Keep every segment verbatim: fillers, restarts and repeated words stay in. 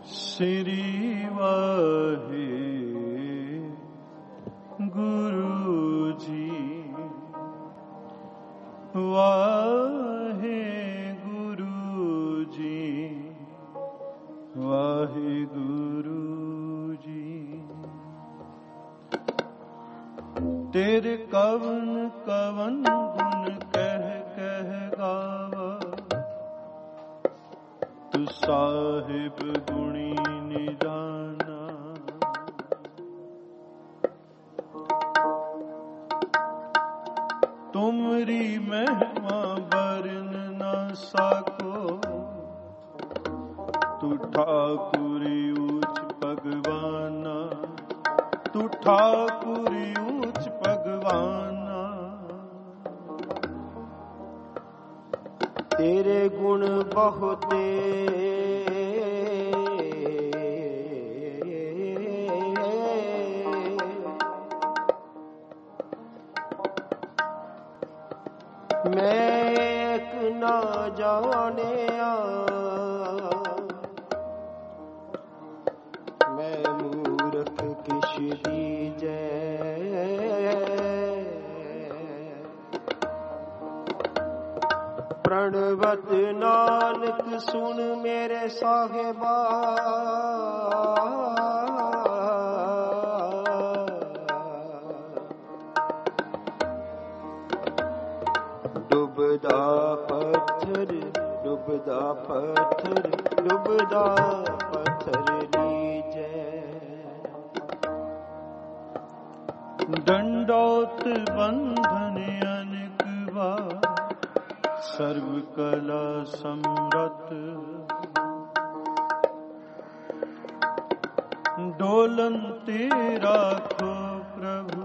श्री वाहे गुरु जी वाहे गुरु जी वाहे गुरु जी। तेरे कवन कवन गुण कह कह गावा, तू साहिब गुणी निदाना। तुमरी महिमा बरन न साको, तू ठाकुरी ऊंच भगवाना, तू ठाकुरी ऊंच भगवाना। तेरे गुण बहुते मैं एक ना जानिया, मैं मूर्ख किश दीजै। प्रणवत नानक सुन मेरे साहिबा, डुबदा पत्थर डुबदा पत्थर डुबदा पत्थर लीजै। दंडौत बंधन अनेक बार, सर्व कला समरथ। डोलंते राखो प्रभु,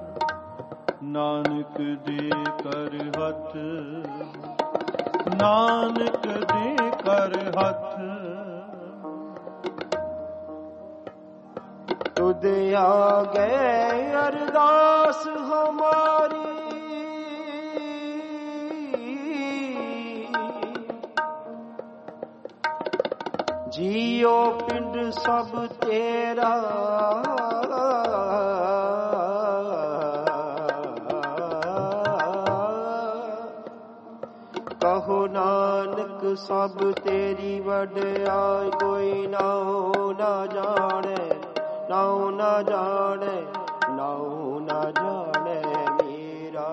नानक दे कर हथ, नानक दे कर हथ। तुद आगे अरदास हमारी, जियो पिंड सब तेरा। कहो नानक सब तेरी वड्याई, कोई नाऊ ना जाने, नाऊ ना जाने, नाऊ ना जाने मेरा।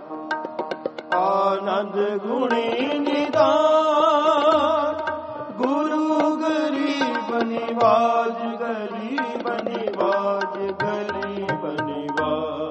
आनंद गुणी निदान, गुरु गरीब निवाज, गरीब निवाज, गरीब निवाज।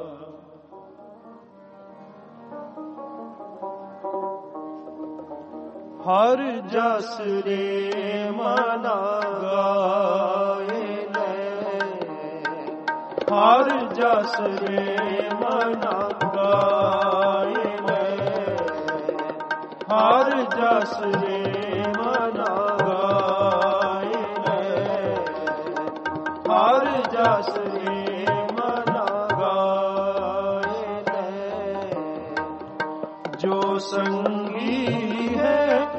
हर जस रे मना गाए ले, हर जस रे मना गाए ले, हर जस रे मना गाए ले, हर जस रे मना गाए ले। जो संगी है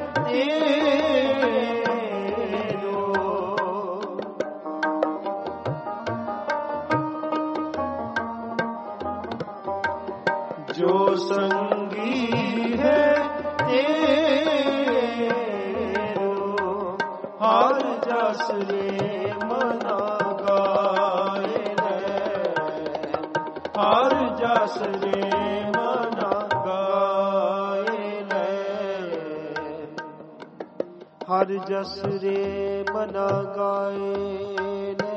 जो संगी है तेरो, हर जस रे मना गाए ले, हर जस रे मना गाए ले, हर जस रे मना गाए ले।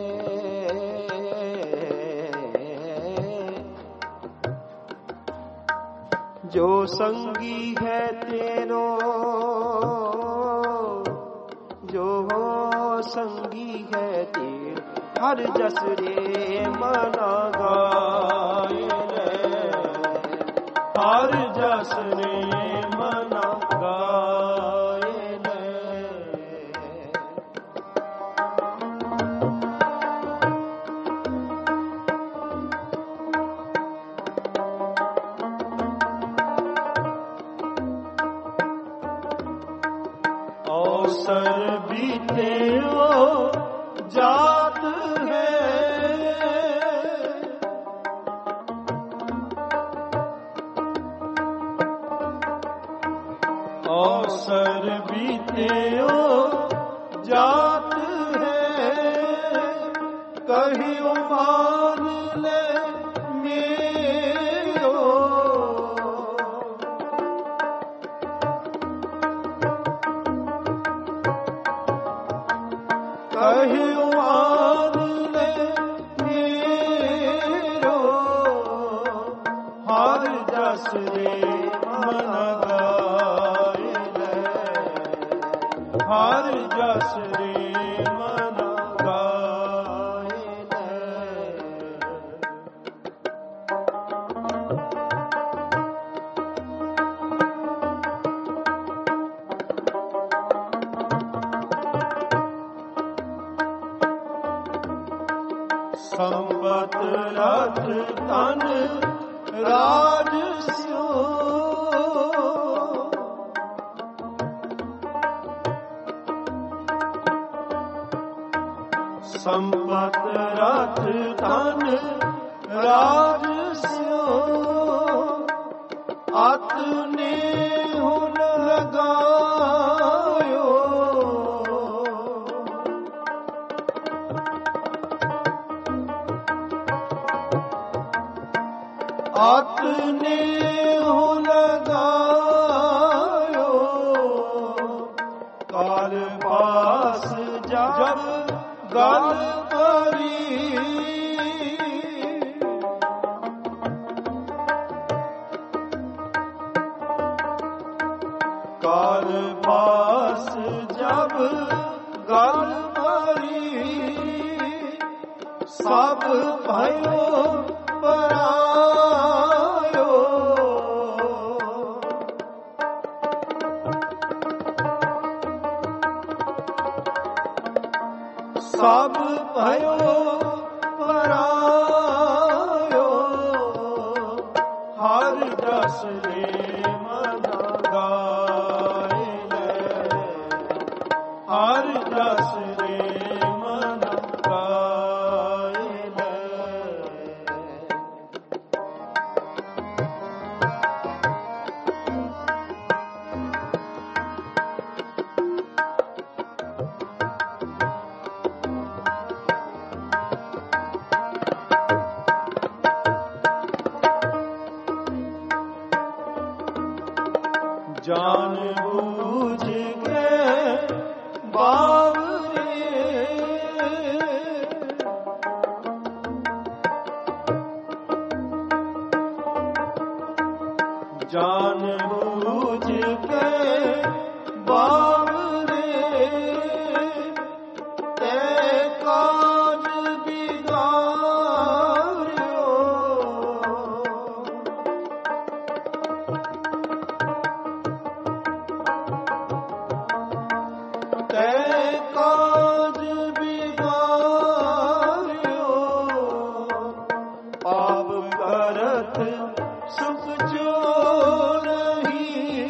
जो संगी है तेरो, जो संगी है तेरो, हर जस रे मना गाए ले, हर जस रे मना गाए ले। अवसर बीते ओ जात है, अवसर बीते ओ जात है, कहियो मान ले मेरो, कहियो मान ले मेरो, हर जस रे मन गाए ले, हर जस रे मन गाए ले। संपत रथ तन राज स्यो, संपत रथ तन राज स्यो, आतने हुन लगायो, आतने हो लगायो, काल पास जब गल करी, काल पास जब गल करी, सब भयो परायो, सब भयो परायो, हर जस रे मन गाए ले, हर जस रे मन गाए ले। जान बूझ के बावरे, जान बूझ के बावरे, ते काज बिगाड़ियो, ते काज बिगाड़ियो, पाप करत सुख जो नहीं,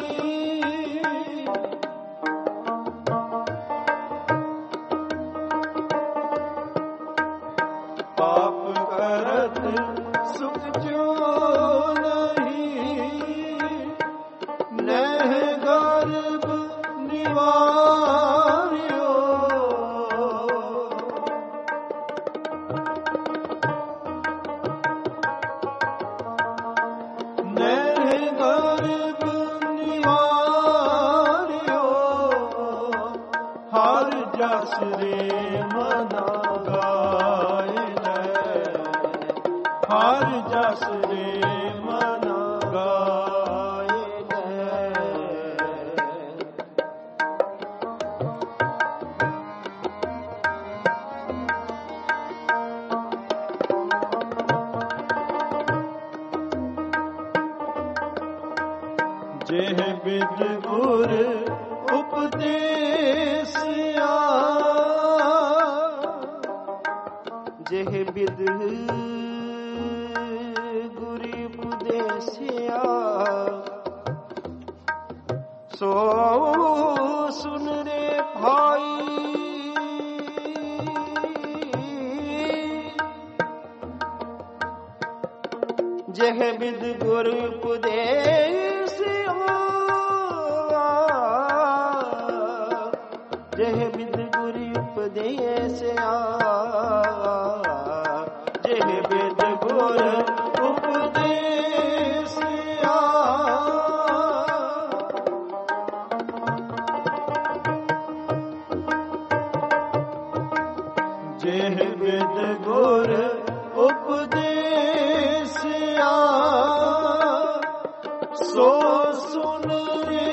पाप करत सुख जो नहीं, नह गर्भ निवारियो, नह गर्भ निवारियो, हर जस रे मन गाए ले, हर जस रे मन गाए ले। जेह विद गुर उपदेसिया, जेह विद गुरु उपदेसिया, सो सुन रे ਜਹ ਬਿਦ ਗੁਰ ਉਪਦੇਸਿਆ ਜਹ ਬਿਦ ਗੁਰ ਉਪਦੇਸਿਆ ਜਹ ਬਿਦ ਗੁਰ ਉਪਦੇਸਿਆ ਜਹ ਬਿਦ ਗੁਰ ਉਪਦੇਸਿਆ ਸੋ ਸੁਨ ਰੇ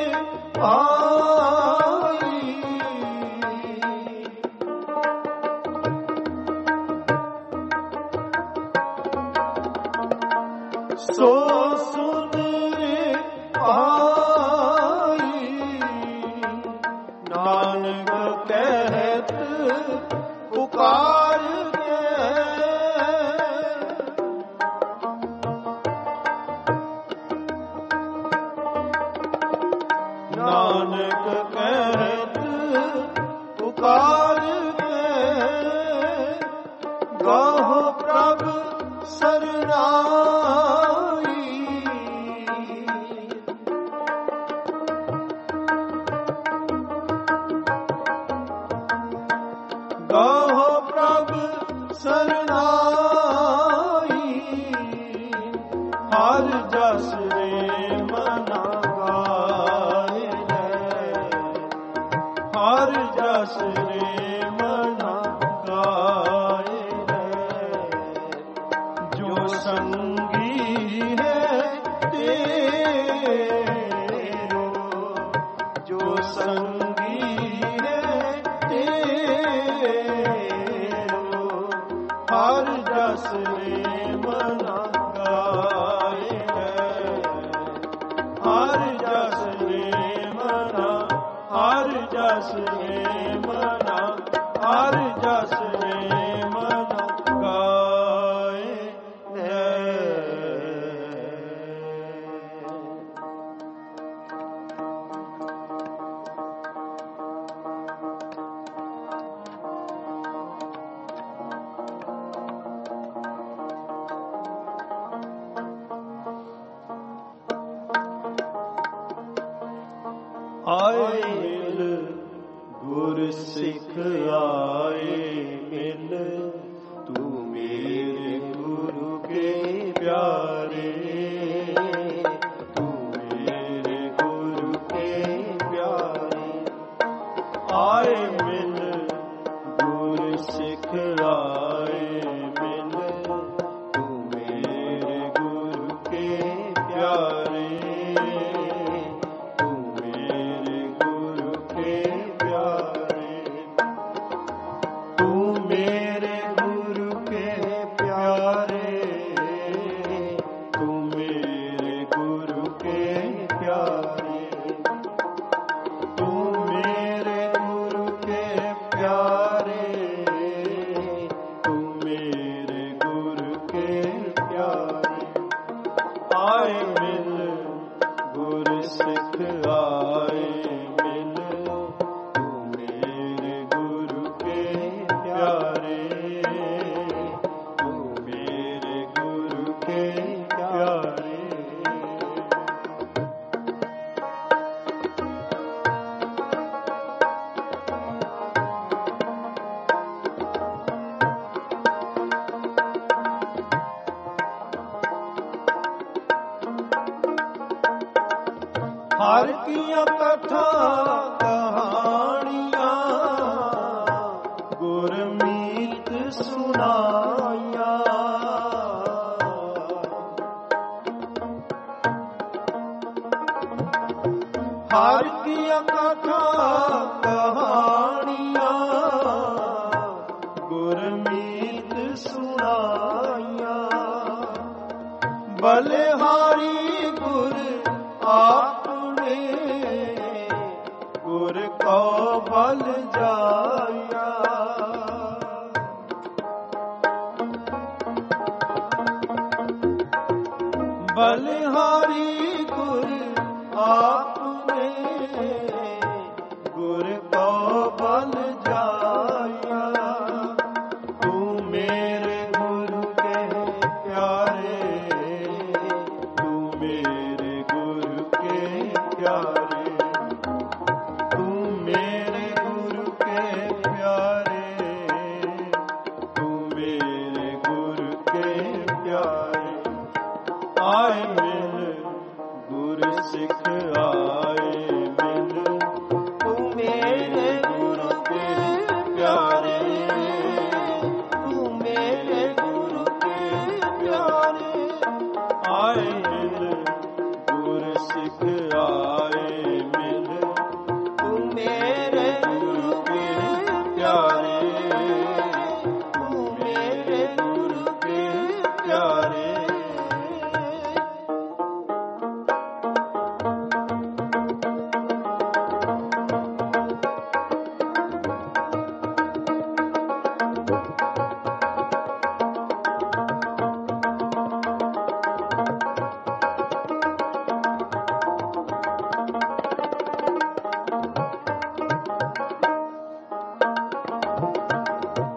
ਭਾਈ ਸੋ ਸੁਨ ਰੇ ਭਾਈ ਨਾਨਕ ਕਹਿਤ ਪੁਕਾਰ ਕੇ ਨਾਨਕ ਕਹਿਤ ਪੁਕਾਰ ਕੇ ਗਾਹੋ ਪ੍ਰਭ ਸਰਨਾਈ ਗਾਹੋ ਪ੍ਰਭ ਸਰਨਾਈ ਹਰ ਜਸ ਰੇ ਮਨਾ ਗਾਏ ਹਰ ਜਸ ਰੇ ਮਨਾ ਗਾਏ ਜੋ ਸੰਗੀ ਹੈ ਤੇਰੋ ਜੋ ਸੰਗੀ ਹੈ ਤੇਰੋ ਹਰ ਜਸ ਰੇ ਮਨਾ ਗਾਏ ਹਰ ਜਸ ਰੇ ਮਨਾ ਹਰ ਜਸ ਰੇ ਮਨਾ ਹਰ ਜਸ ਰੇ ਮਨਾ ਗਾਏ ਆਏ ਮਿਲ ਗੁਰ ਸਿੱਖ ਆਏ ਮਿਲ ਤੂੰ ਮੇਰੇ ਗੁਰੂ ਕੇ ਪਿਆਰੇ ਤੂੰ ਮੇਰੇ ਗੁਰੂ ਕੇ ਪਿਆਰੇ ਆਏ ਮਿਲ ਗੁਰ ਸਿੱਖ ਆਏ ਮਿਲ ਤੂੰ ਮੇਰੇ ਗੁਰੂ ਕੇ ਪਿਆਰੇ ਹਰ ਕੀਆਂ ਕਥਾ ਕਹਾਣੀਆਂ ਗੁਰਮੀਤ ਸੁਣਾਈਆਂ ਹਰ ਕੀਆਂ ਕਥਾ ਕਹਾਣੀਆਂ ਗੁਰਮੀਤ ਸੁਣਾਈਆਂ ਬਲਿਹਾਰੀ ਗੁਰ ਆਪਣੇ ਗੁਰ ਕੋ ਬਲ ਜਾਇਆ ਬਲਿਹਾਰੀ ਗੁਰ ਆਪਣੇ ਗੁਰ ਕੋ ਬਲ ਜਾਇਆ ਤੂੰ ਮੇਰੇ ਗੁਰੂ ਕੇ ਪਿਆਰੇ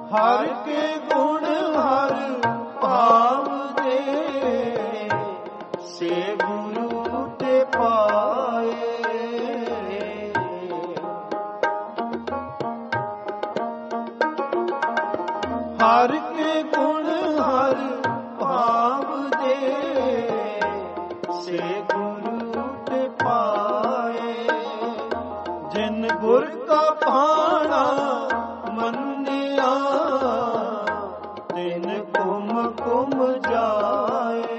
ਹਰ ਕੇ ਗੁਣ ਹਰ ਭਾਵਦੇ, ਸੇ ਗੁਰੂ ਤੇ ਪਾਏ। ਹਰ ਕੇ ਗੁਣ ਹਰ ਭਾਵਦੇ, ਸੇ ਗੁਰੂ ਤੇ ਪਾਏ। ਜਿਨ ਗੁਰ ਕਾ ਭਾਣਾ ਮੰਨਿਆ, ਤਿਨ ਕੁਮ ਕੁਮ ਜਾਏ।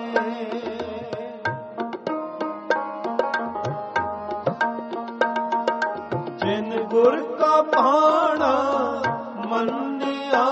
ਜਿਨ ਗੁਰ ਕਾ ਭਾਣਾ ਮੰਨਿਆ,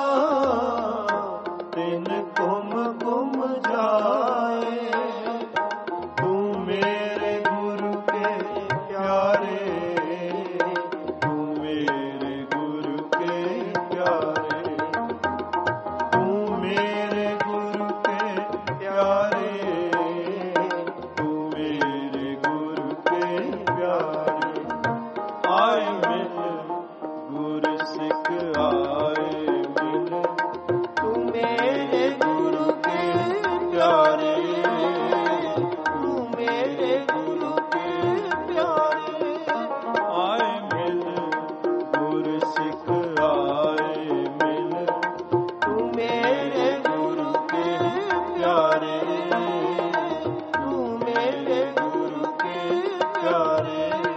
ਤਿਨ ਕੁਮ ਕੁਮ ਜਾਏ। ਤੂੰ ਮੇਰੇ ਗੁਰੂ ਕੇ ਪਿਆਰੇ, ਤੂੰ ਮੇਰੇ ਗੁਰੂ ਕੇ ਪਿਆਰੇ, ਤੂੰ ਮੇਰੇ ਗੁਰੂ ਕੇ ਪਿਆਰੇ, ਤੂੰ ਮੇਰੇ ਗੁਰੂ ਕੇ ਪਿਆਰੇ। ਆਏ ਮਿਲ ਗੁਰ ਸਿੱਖ ਆਏ ਮਿਲ, ਤੂੰ ਮੇਰੇ ਗੁਰੂ ਕੇ ਪਿਆਰੇ, ਤੂੰ ਮੇਰੇ ਗੁਰੂ ਕੇ ਪਿਆਰੇ। ਆਏ ਮਿਲ ਗੁਰ ਸਿੱਖ ਆਏ ਮਿਲ, ਤੂੰ ਮੇਰੇ ਗੁਰੂ ਕੇ ਪਿਆਰੇ, ਤੂੰ ਮੇਰੇ ਗੁਰੂ ਕੇ ਪਿਆਰੇ।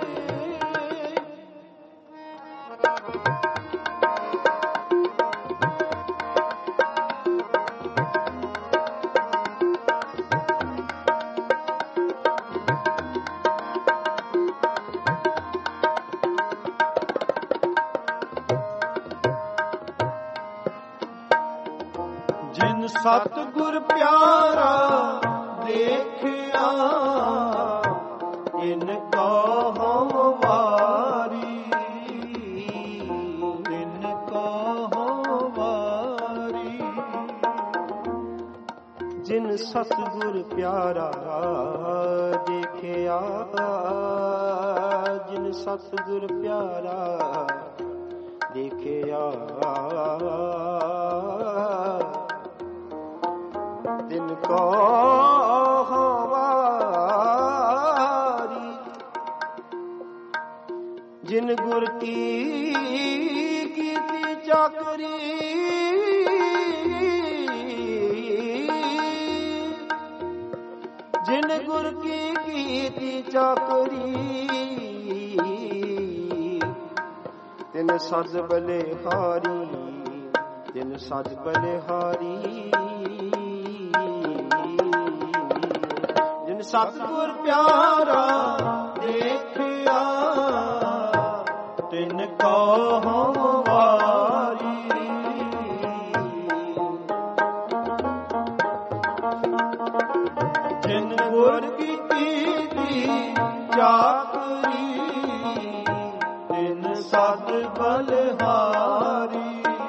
ਜਿਨ ਸਤਿਗੁਰ ਪਿਆਰਾ ਦੇਖਿਆ, ਇਨ ਕਹੋ ਵਾਰੀ, ਇਨ ਕਹੋ ਵਾਰੀ। ਜਿਨ ਸਤਿਗੁਰ ਪਿਆਰਾ ਦੇਖਿਆ, ਜਿਨ ਸਤਿਗੁਰ ਪਿਆਰਾ ਦੇਖਿਆ, ਤਿਨ ਕੋ ਵਾਰੀ। ਜਿਨ ਗੁਰ ਕੀ ਕੀਤੀ ਚਾਕਰੀ, ਜਿਨ ਗੁਰ ਕੀ ਕੀਤੀ ਚਾਕਰੀ, ਤਿਨ ਸਜ ਬਲਿਹਾਰੀ, ਤਿਨ ਸਜ ਬਲਿਹਾਰੀ। ਜਿਨ ਸਤਿਗੁਰ ਪਿਆਰਾ ਦੇਖਿਆ, ਤਿਨ ਕਹੋ ਵਾਰੀ। ਜਿਨ ਗੁਰ ਕੀ ਕੀਤੀ ਚਾਕਰੀ, ਤਿਨ ਸਦ ਬਲਿਹਾਰੀ।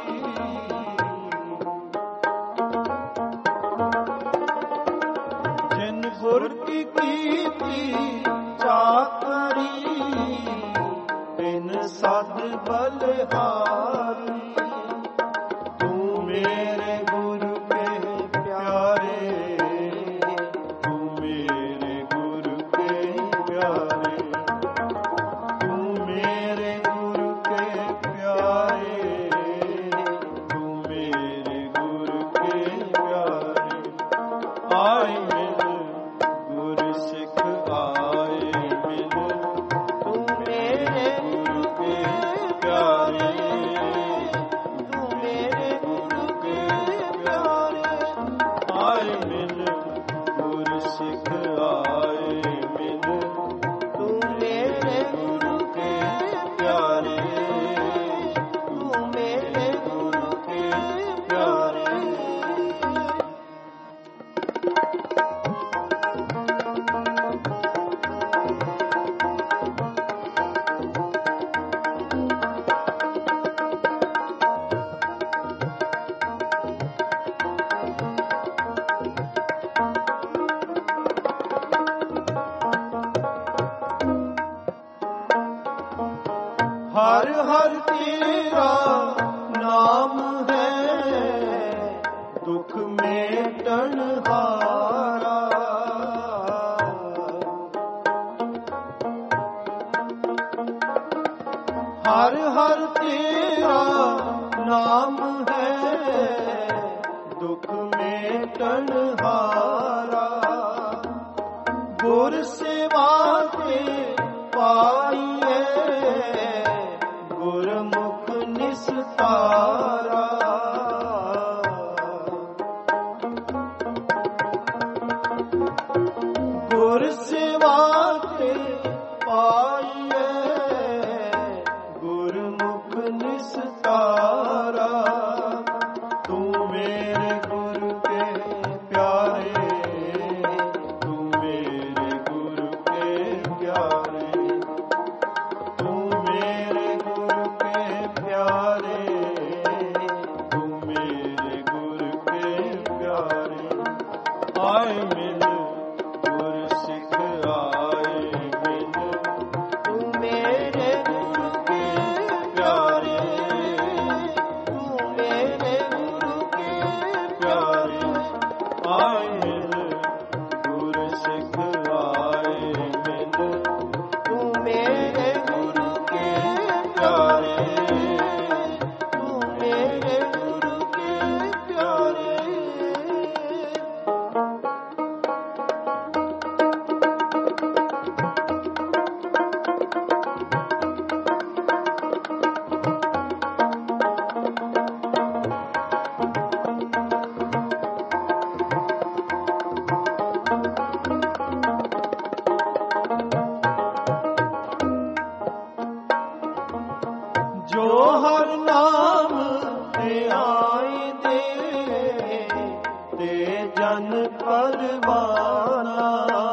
ਜਿਨ ਗੁਰ ਕੀ ਕੀਤੀ ਚਾਕਰੀ, ਤਿਨ ਸਦ ਬਲਿਹਾਰੀ। ਤੂੰ ਮੇਰੇ ਗੁਰੂ ਕੇ ਪਿਆਰੇ, ਤੂੰ ਮੇਰੇ ਗੁਰੂ ਕੇ ਪਿਆਰੇ, ਤੂੰ ਮੇਰੇ ਗੁਰੂ ਕੇ ਪਿਆਰੇ, ਤੂੰ ਮੇਰੇ ਗੁਰੂ ਕੇ ਪਿਆਰੇ। ਆਏ ਮਿਲ ਗੁਰ ਸਿੱਖ ਆਏ ਮਿਲ, ਤੂੰ ਮੇਰੇ ਗੁਰੂ ਕੇ ਪਿਆਰੇ, ਤੂੰ ਮੇਰੇ ਗੁਰੂ ਕੇ ਪਿਆਰੇ। ਆਏ ਮਿਲ ਗੁਰ ਸਿੱਖ ਆਏ ਮਿਲ, ਤੂੰ ਮੇਰੇ ਗੁਰੂ ਕੇ ਪਿਆਰੇ, ਤੂੰ ਮੇਰੇ ਗੁਰੂ ਕੇ ਪਿਆਰੇ। ਹਰ ਹਰ ਤੇਰਾ ਨਾਮ ਹੈ, दुख मेटन हारा। हर हर तेरा नाम है दुख मेटन हारा। गुर सेवा के पाइए गुरमुख निस्तारा। गुर सेवा के पाइए गुरमुख निस्तारा। तू मेरे गुरु के प्यारे, तू मेरे गुरु के प्यारे, तू मेरे गुरु के प्यारे, तू मेरे गुरु के प्यारे। आए मिल गुर सिख आए मिल, तू मेरे गुरु के प्यारे, तू मेरे गुरु के प्यारे। आए मिल गुर सिख आए मिल, तू मेरे गुरु के प्यारे, तू मेरे गुरु के प्यारे। जो हर नाम ते आई दे, ते जन परवाना।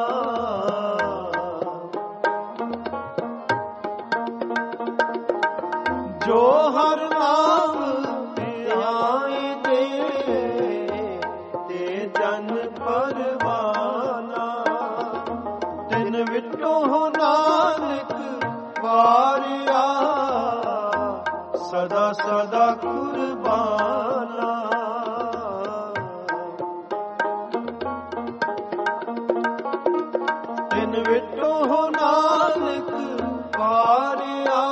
जो हर नाम ते आई दे, ते जन परवाना। तिन विटो नानक वारिया, सदा सदा कुर्बाना। तिन विटो नानक वारिया,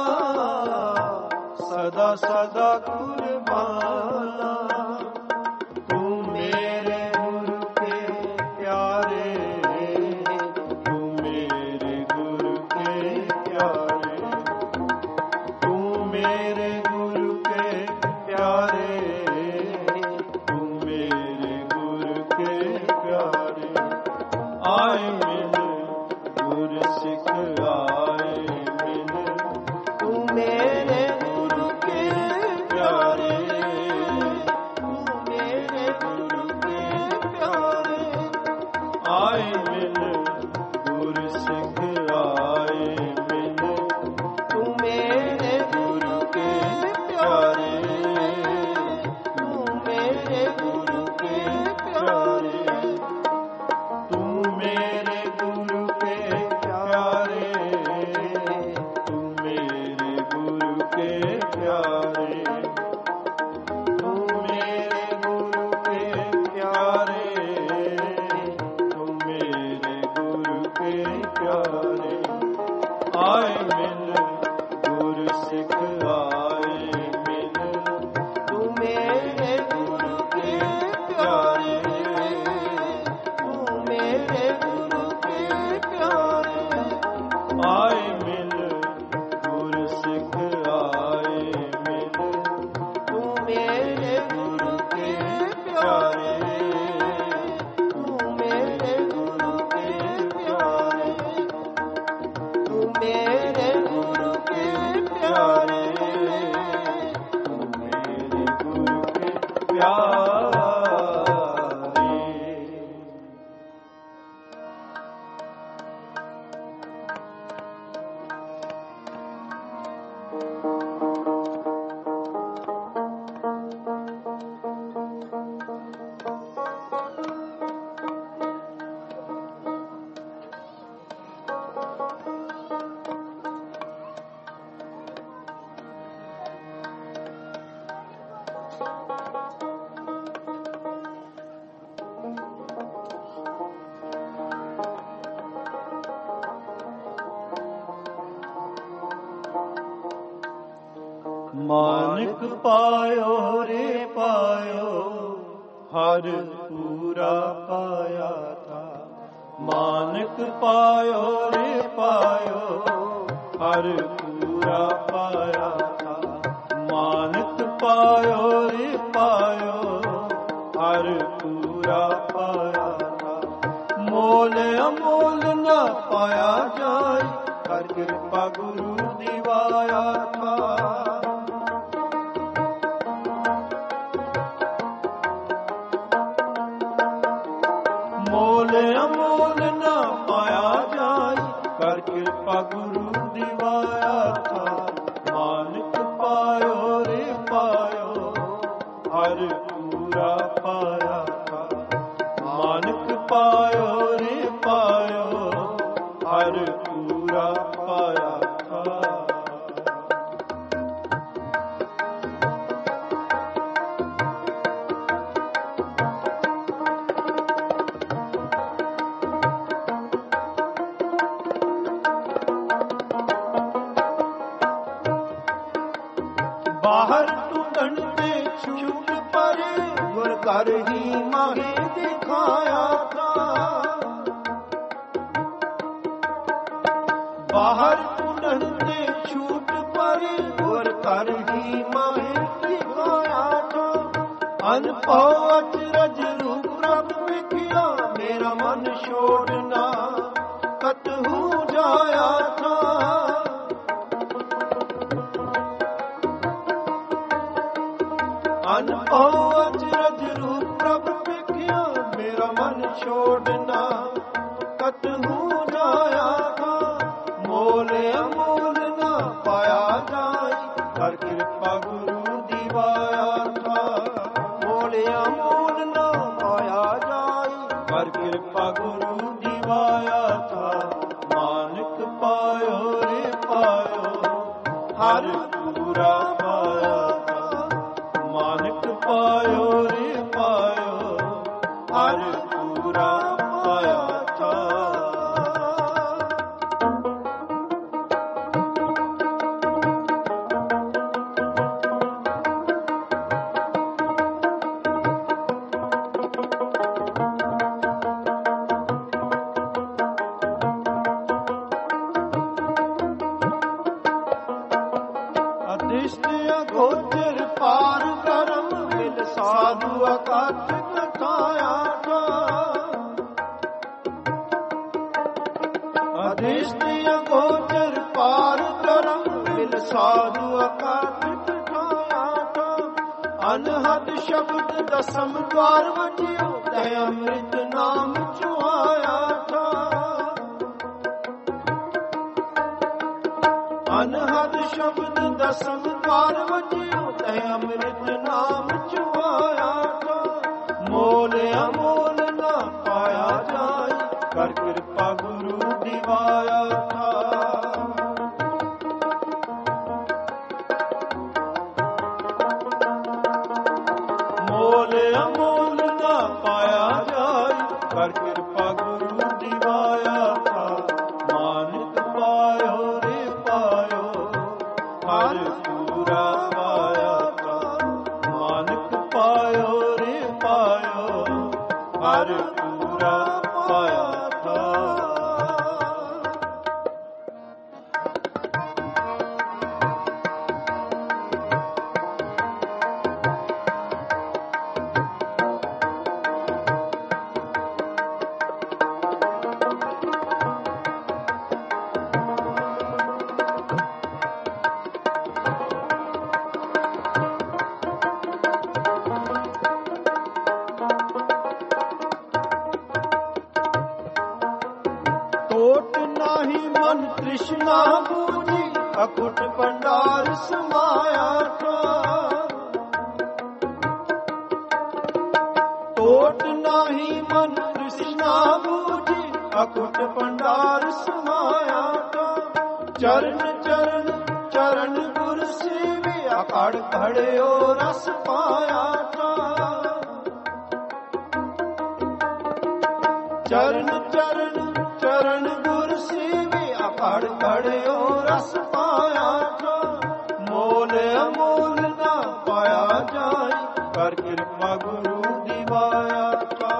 सदा सदा कुर्बाना। तू मेरे गुरु के प्यारे, तू मेरे गुरु के प्यारे, तू मेरे गुरु के प्यारे, तू मेरे गुरु के प्यारे। आए मिल गुर सिख आए मिल, तू मेरे गुरु के प्यारे, तू मेरे गुरु के प्यारे। आए मिल गुर सिख आए मिल, तू मेरे गुरु के प्यारे, तू मेरे गुरु के प्यारे। तू मेरे गुरु के प्यारे, तू मेरे गुरु के प्यारे, तू मेरे गुरु के प्यारे, तू मेरे गुरु के प्यारे। आए मिल गुर सिख आए मिल, तू मेरे गुरु के प्यारे, तू मेरे गुरु के प्यारे। आए मिल गुर सिख आए मिल, तू मेरे गुरु के प्यारे, तू मेरे गुरु के प्यारे, तू मेरे गुरु के प्यारे, तू मेरे गुरु के प्यारे। ਮਾਨਕ ਪਾਇਓ ਰੇ ਪਾਇਓ, ਹਰ ਪੂਰਾ ਪਾਇਆ ਥਾ। ਮਾਨਕ ਪਾਇਓ ਰੇ ਪਾਇਓ, ਹਰ ਪੂਰਾ ਪਾਇਆ ਥਾ। ਮਾਨਕ ਪਾਇਓ ਰੇ ਪਾਇਓ, ਹਰ ਪੂਰਾ ਪਾਇਆ ਥਾ। ਮੋਲ ਅਮੋਲ ਨਾ ਪਾਇਆ ਜਾਏ, ਕਰ ਕਿਰਪਾ ਗੁਰੂ ਦਿਵਾਇਆ ਥਾ। ਮੋਲ ਅਮੋਲ ਨਾ ਪਾਇਆ ਜਾਏ, ਕਰ ਕਿਰਪਾ ਗੁਰੂ ਦਿਵਾਇਆ ਥਾ। ਮਾਨਕ ਪਾਇਓ ਰੇ ਪਾਇਓ, ਹਰ ਪੂਰਾ ਪਾਇਆ ਥਾ। ਮਾਨਕ ਪਾਇਓ ਰੇ ਪਾਇਓ, ਹਰ ਪੂਰਾ ਪਾਇਆ ਥਾ। ਬਾਹਰ ਟੁੰਡਣ ਤੇ ਛੂਟ ਪਰੇ, ਗੁਰ ਘਰ ਹੀ ਮਾਹੇ ਦਿਖਾਇਆ ਥਾ। ਬਾਹਰ ਟੁੰਡਣ ਤੇ ਛੂਟ ਪਰੇ, ਗੁਰ ਘਰ ਹੀ ਮਾਹੇ ਦਿਖਾਇਆ ਥਾ। ਅਨਭਉ ਅਚਰਜ ਰੂਪ ਪ੍ਰਭ ਵੇਖਿਆ, ਮੇਰਾ ਮਨ ਛੋੜਨਾ ਕਤਹੂ ਜਾਇਆ ਥਾ। ਅਨਭਉ ਅਚਰਜ ਰੂਪ ਪ੍ਰਭ ਵੇਖਿਆ, ਮੇਰਾ ਮਨ ਛੋੜਨਾ ਕਤਹੂ ਜਾਇਆ ਥਾ। ਮੋਲ ਅਮੋਲ ਨਾ ਪਾਇਆ ਜਾਏ, ਕਰ ਕਿਰਪਾ ਗੁਰੂ ਦਿਵਾਇਆ ਥਾ। ਮੋਲ ਅਮੋਲ ਨਾ ਪਾਇਆ ਜਾਏ, ਕਰ ਕਿਰਪਾ ਗੁਰੂ ਦਿਵਾਇਆ ਥਾ। ਮਾਨਕ ਪਾਇਓ ਰੇ ਪਾਇਓ, ਹਰ ਪੂਰਾ ਪਾਇਆ ਥਾ। ਮਾਨਕ ਪਾਇਓ ਰੇ ਪਾਇਓ, ਹਰ ਪੂਰਾ ਪਾਇਆ ਥਾ। ਅਦ੍ਰਿਸ਼ਟ ਅਗੋਚਰ ਪਾਰ ਕਰਮ, ਮਿਲ ਸਾਧੂ ਅਕਥ ਕਥਾਇਆ ਥਾ। ਅਦ੍ਰਿਸ਼ਟ ਅਗੋਚਰ ਪਾਰ ਕਰਮ, ਮਿਲ ਸਾਧੂ ਅਕਥ ਕਥਾਇਆ ਥਾ। ਅਨਹਦ ਸ਼ਬਦ ਦਸਮ ਦਵਾਰ ਵਜਿਓ, ਤੈ ਅੰਮ੍ਰਿਤ ਨਾਮ ਚੁਆਇਆ ਥਾ। ਅਨਹਦ ਸ਼ਬਦ ਦਸਮ ਦਵਾਰ ਵਜਿਓ, ਤੈ ਅੰਮ੍ਰਿਤ ਨਾਮ ਚੁਆਇਆ ਥਾ। ਮੋਲ ਅਮੋਲ ਨਾ ਪਾਇਆ ਜਾਏ, ਕਰ ਕਿਰਪਾ ਗੁਰੂ ਦਿਵਾਇਆ ਥਾ। ਮੋਲ ਅਮੋਲ ਨਾ ਪਾਇਆ ਜਾਏ, ਕਰ ਕਿਰਪਾ ਗੁਰੂ ਦਿਵਾਇਆ ਥਾ। ਮਾਨਕ ਪਾਇਓ ਰੇ ਪਾਇਓ, ਹਰ ਪੂਰਾ ਪਾਇਆ ਥਾ। ਮਾਨਕ ਪਾਇਓ ਰੇ ਪਾਇਓ, ਹਰ ਪੂਰਾ ਪਾਇਆ ਥਾ। ਮਨ ਤ੍ਰਿਸ਼ਨਾ ਬੂਝੀ, ਅਕੁਟ ਭੰਡਾਰ ਸਮਾਇਆ ਥਾ। ਟੋਟ ਨਾਹੀ ਮਨ ਤ੍ਰਿਸ਼ਨਾ ਬੂਝੀ, ਅਕੁਟ ਭੰਡਾਰ ਸਮਾਇਆ ਥਾ। ਚਰਨ ਚਰਨ ਚਰਨ ਗੁਰ ਸੇਵਿ, ਅਕੜ ਘੜਿਓ ਰਸ ਪਾਇਆ ਥਾ। ਚਰਨ ਚਰਨ ਚਰਨ ਗੁਰ ਸੇਵਿ, ਅਕੜ ਘੜਿਓ ਰਸ ਪਾਇਆ ਥਾ। ਮੋਲ ਅਮੋਲ ਕਰ ਕਿਰਪਾ ਗੁਰੂ ਦਿਵਾਇਆ ਥਾ।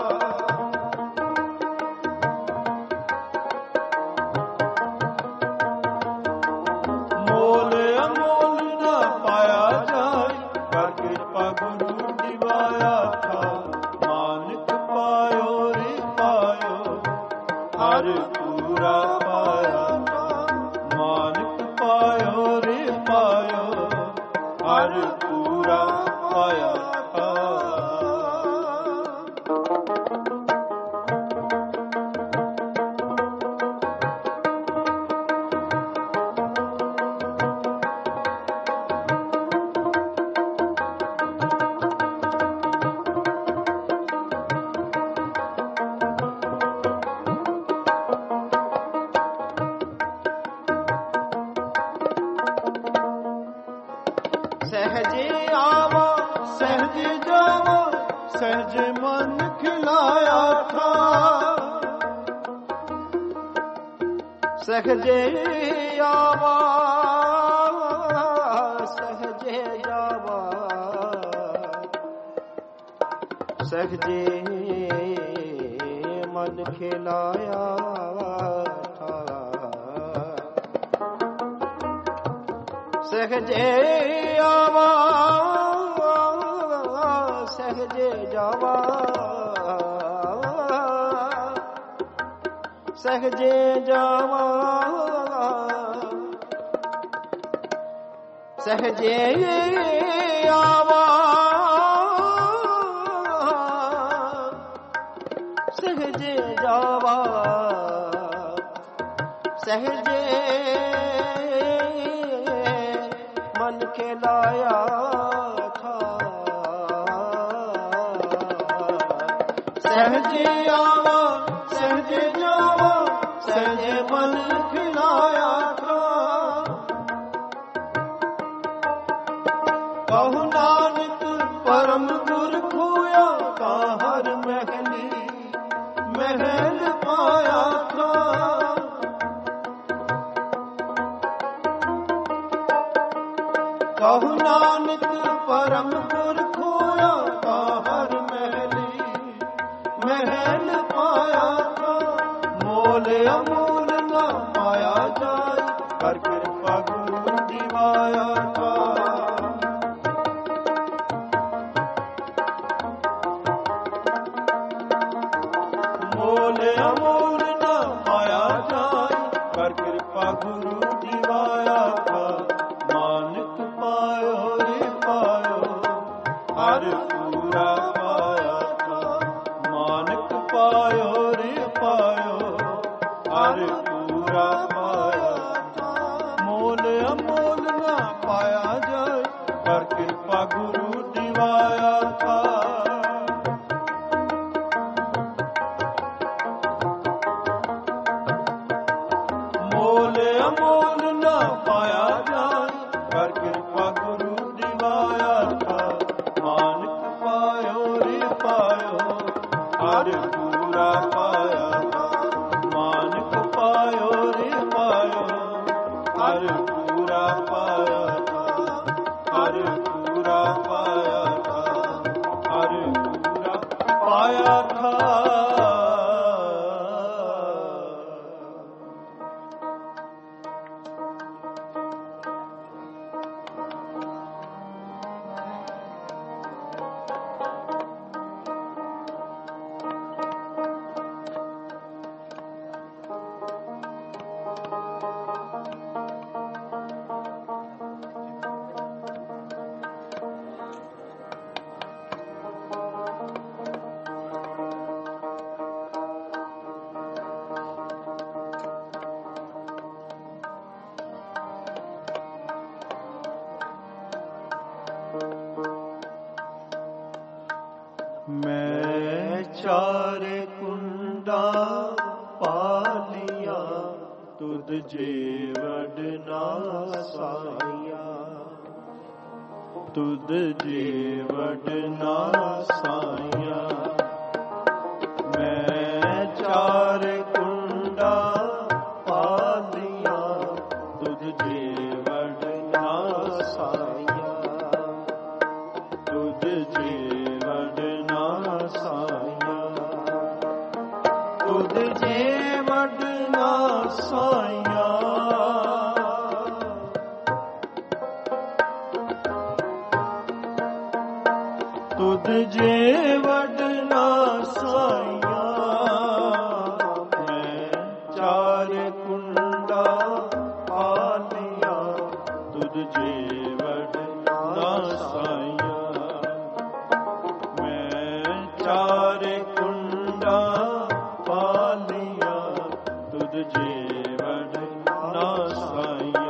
ਮੋਲ ਅਮੋਲ ਨਾ ਪਾਇਆ ਜਾਏ, ਕਰ ਕਿਰਪਾ ਗੁਰੂ ਦਿਵਾਇਆ ਥਾ। ਮਾਨਕ ਪਾਇਓ ਰੇ ਪਾਇਓ, ਹਰ ਪੂਰਾ ਪਾਇਆ ਥਾ। ਮਾਨਕ ਪਾਇਓ ਰੇ ਪਾਇਓ, ਹਰ ਪੂਰਾ ਪਾਇਆ ਥਾ। ਸਹਿਜੇ ਆਵਾ ਸਹਿਜੇ ਜਾਵਾ, ਸਹਿਜੇ ਮਨ ਖਿਲਾਇਆ ਥਾ। ਸਹਿਜੇ ਆਵਾ ਸਹਿਜੇ ਜਾਵਾ, ਸਹਿਜੇ ਮਨ ਖਿਲਾਇਆ ਥਾ। ਸਹਿਜੇ ਆਵਾ ਸਹਿਜੇ ਜਾਵਾ, ਸਹਿਜੇ ਜਾਵਾ ਸਹਿਜੇ ਆਵਾ, ਸਹਿਜੇ ਜਾਵਾ ਸਹਿਜੇ ਮਨ ਕੇ ਲਾਇਆ ਥਾ। ਸਹਿਜੇ ਆਵਾ ਸਹਿਜੇ ਜਾਵਾ, ਸਹਿਜੇ ਮਨ ਖਿਲਾਇਆ ਥਾ। ਕਹੂ ਨਾਨਕ ਪਰਮ ਗੁਰ ਖੋਇਆ, ਕਾ ਹਰ ਮਹਿਲੀ ਮਹਿਲ ਪਾਇਆ ਥਾ। ਕਹੂ ਨਾਨਕ ਪਰਮ ਗੁਰ ਖੋਇਆ, ਕਾ ਹਰ ਮਹਿਲੀ ਮਹਿਲ ਪਾਇਆ ਥਾ। ਮੋਲ ਅਮੋਲ ਨਾ ਪਾਇਆ ਜਾਏ, ਕਰ ਕਿਰਪਾ ਗੁਰੂ ਦਿਵਾਇਆ ਥਾ। ਮੋਲ ਅਮੋਲ ਨਾ ਪਾਇਆ ਜਾਏ, ਕਰ ਕਿਰਪਾ ਗੁਰੂ ਦਿਵਾਇਆ ਥਾ। ਮਾਨਕ ਪਾਇਓ ਰੇ ਪਾਇਓ, ਹਰ ਪੂਰਾ ਪਾਇਆ ਥਾ। ਮਾਨਕ ਪਾਇਓ ਰੇ ਪਾਇਓ, ਹਰ ਪੂਰਾ ਪਾਇਆ ਥਾ। ਮੋਲ ਅਮੋਲ ਨਾ ਪਾਇਆ ਜਾਏ, ਕਰ ਕਿਰਪਾ ਗੁਰੂ ਦਿਵਾਇਆ ਥਾ। ਮੋਲ ਅਮੋਲ ਨਾ ਪਾਇਆ ਜਾਏ, ਕਰ ਕਿਰਪਾ ਗੁਰੂ ਦਿਵਾਇਆ ਥਾ। ਮਾਨਕ ਪਾਇਓ ਰੇ ਪਾਇਓ, ਹਰ ਪੂਰਾ ਪਾਇਆ ਥਾ। ਮਾਨਕ ਪਾਇਓ ਰੇ ਪਾਇਓ, ਹਰ ਪੂਰਾ ਪਾਇਆ ਥਾ। ਹਰ ਪੂਰਾ ਪਾਇਆ ਥਾ। ਹਰ ਪੂਰਾ ਪਾਇਆ ਥਾ। ਮੈਂ ਚਾਰੇ ਕੁੰਡਾ ਪਾਲੀਆਂ, ਤੁਧ ਜੀਵੜ ਨਾ ਸਾਈਆਂ। ਤੁਧ ਜੀਵੜ ਨਾ ਸਾਈਆਂ। ਮੈਂ ਚਾਰੇ ਕੁੰਡਾ ਪਾਲੀਆਂ, ਤੁਧ ਜੀਵੜ ਨਾ ਸਾਈਆਂ। ਤੁਧ ਜੀਵੜ ਨਾ ਸਾਇਆ। ਤੁਧ ਜੇ ਵਡ ਨਾ ਸਾਇਆ। ਮੈਂ ਚਾਰ ਕੁੰਡਾ ਪਾਲਿਆ ਤੁਧ ਜੇ ਵਡ ਨਾ ਸਾਇਆ। ਮੈਂ ਚਾਰ ਕੁੰਡਾ ਪਾਲਿਆ ਤੁਧ ਜੇ ਵਡ ਨਾ ਸਾਇਆ।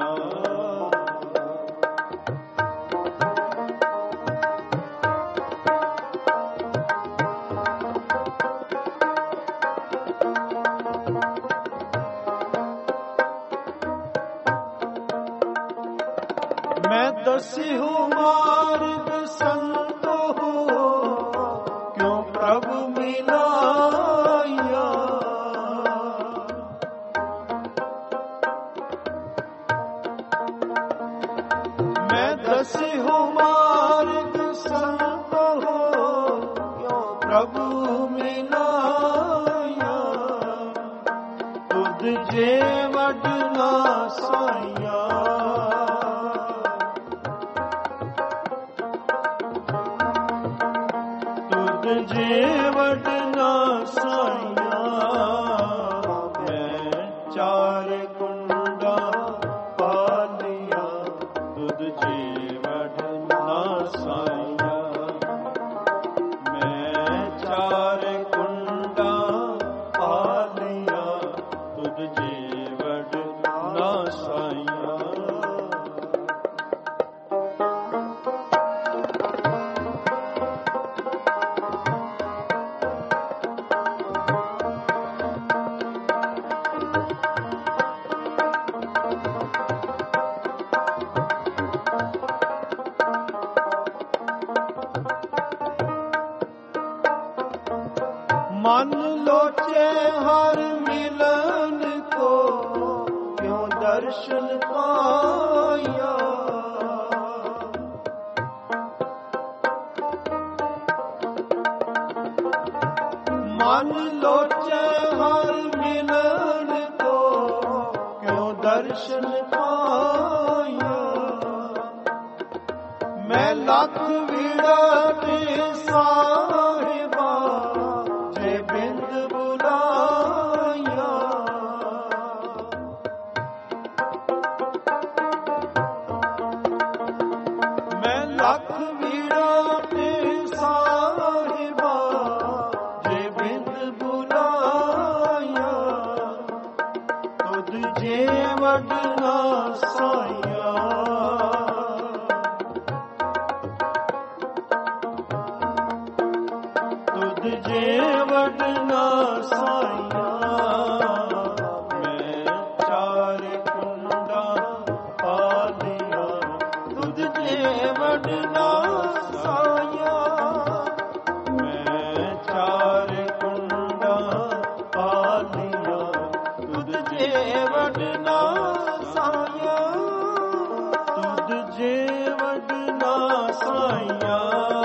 ਮੈਂ ਦਸਿਹੁ ਮਾਰਗ ਸੰਤੋ ਕਿਉ ਪ੍ਰਭੂ ਮਿਲਾਇਆ। ਮੈਂ ਦਸਿਹੁ ਮਾਰਗ ਸੰਤੋ ਕਿਉ ਪ੍ਰਭੂ ਮਿਲਾਇਆ। ਤੁਧ ਜੇ ਵਡ ਨਾ ਸਾਇਆ। ਜੇ ਵਡ ਨਾ ਸਾਇਆ। ਮੈਂ ਚਾਰ ਕੁੰਡਾ ਪਾਲਿਆ ਤੁਧ ਜੇ ਵਡ ਨਾ ਸਾਇਆ। ਮੈਂ ਚਾਰ ਕੁੰਡਾ ਪਾਲਿਆ ਤੁਧ ਜੇ ਵਡ ਨਾ ਸਾਇਆ। ਮਨ ਲੋਚੇ ਹਰ ਮਿਲਨ ਕੋ ਕਿਉ ਦਰਸ਼ਨ ਪਾਇਆ। ਮਨ ਲੋਚੇ ਹਰ ਮਿਲਨ ਕੋ ਕਿਉ ਦਰਸ਼ਨ ਪਾਇਆ। ਮੈਂ ਲੱਖ ਵੀੜਾ ਤੇ ਸਾਹਿਬਾ ਜੇ ਬਿੰਦ ਬੁਲਾਇਆ। ਮੈਂ ਲੱਖ ਵੀੜਾ ਤੇ ਸਾਹਿਬਾ ਜੇ ਬਿੰਦ ਬੁਲਾਇਆ। ਤੁਧ ਜੇ ਵਡ ਨਾ ਸਾਇਆ। ਤੁਧ ਜੇ ਵਡ ਨਾ ਸਾਇਆ। ਮੈਂ ਚਾਰ ਕੁੰਡਾ ਪਾਲਿਆ ਤੁਧ ਜੇ ਵਡ ਨਾ ਸਾਇਆ। ਮੈਂ ਚਾਰ ਕੁੰਡਾ ਪਾਲਿਆ ਤੁਧ ਜੇ ਵਡ ਨਾ ਸਾਇਆ। ਤੁਧ ਜੇ ਵਡ ਨਾ ਸਾਇਆ।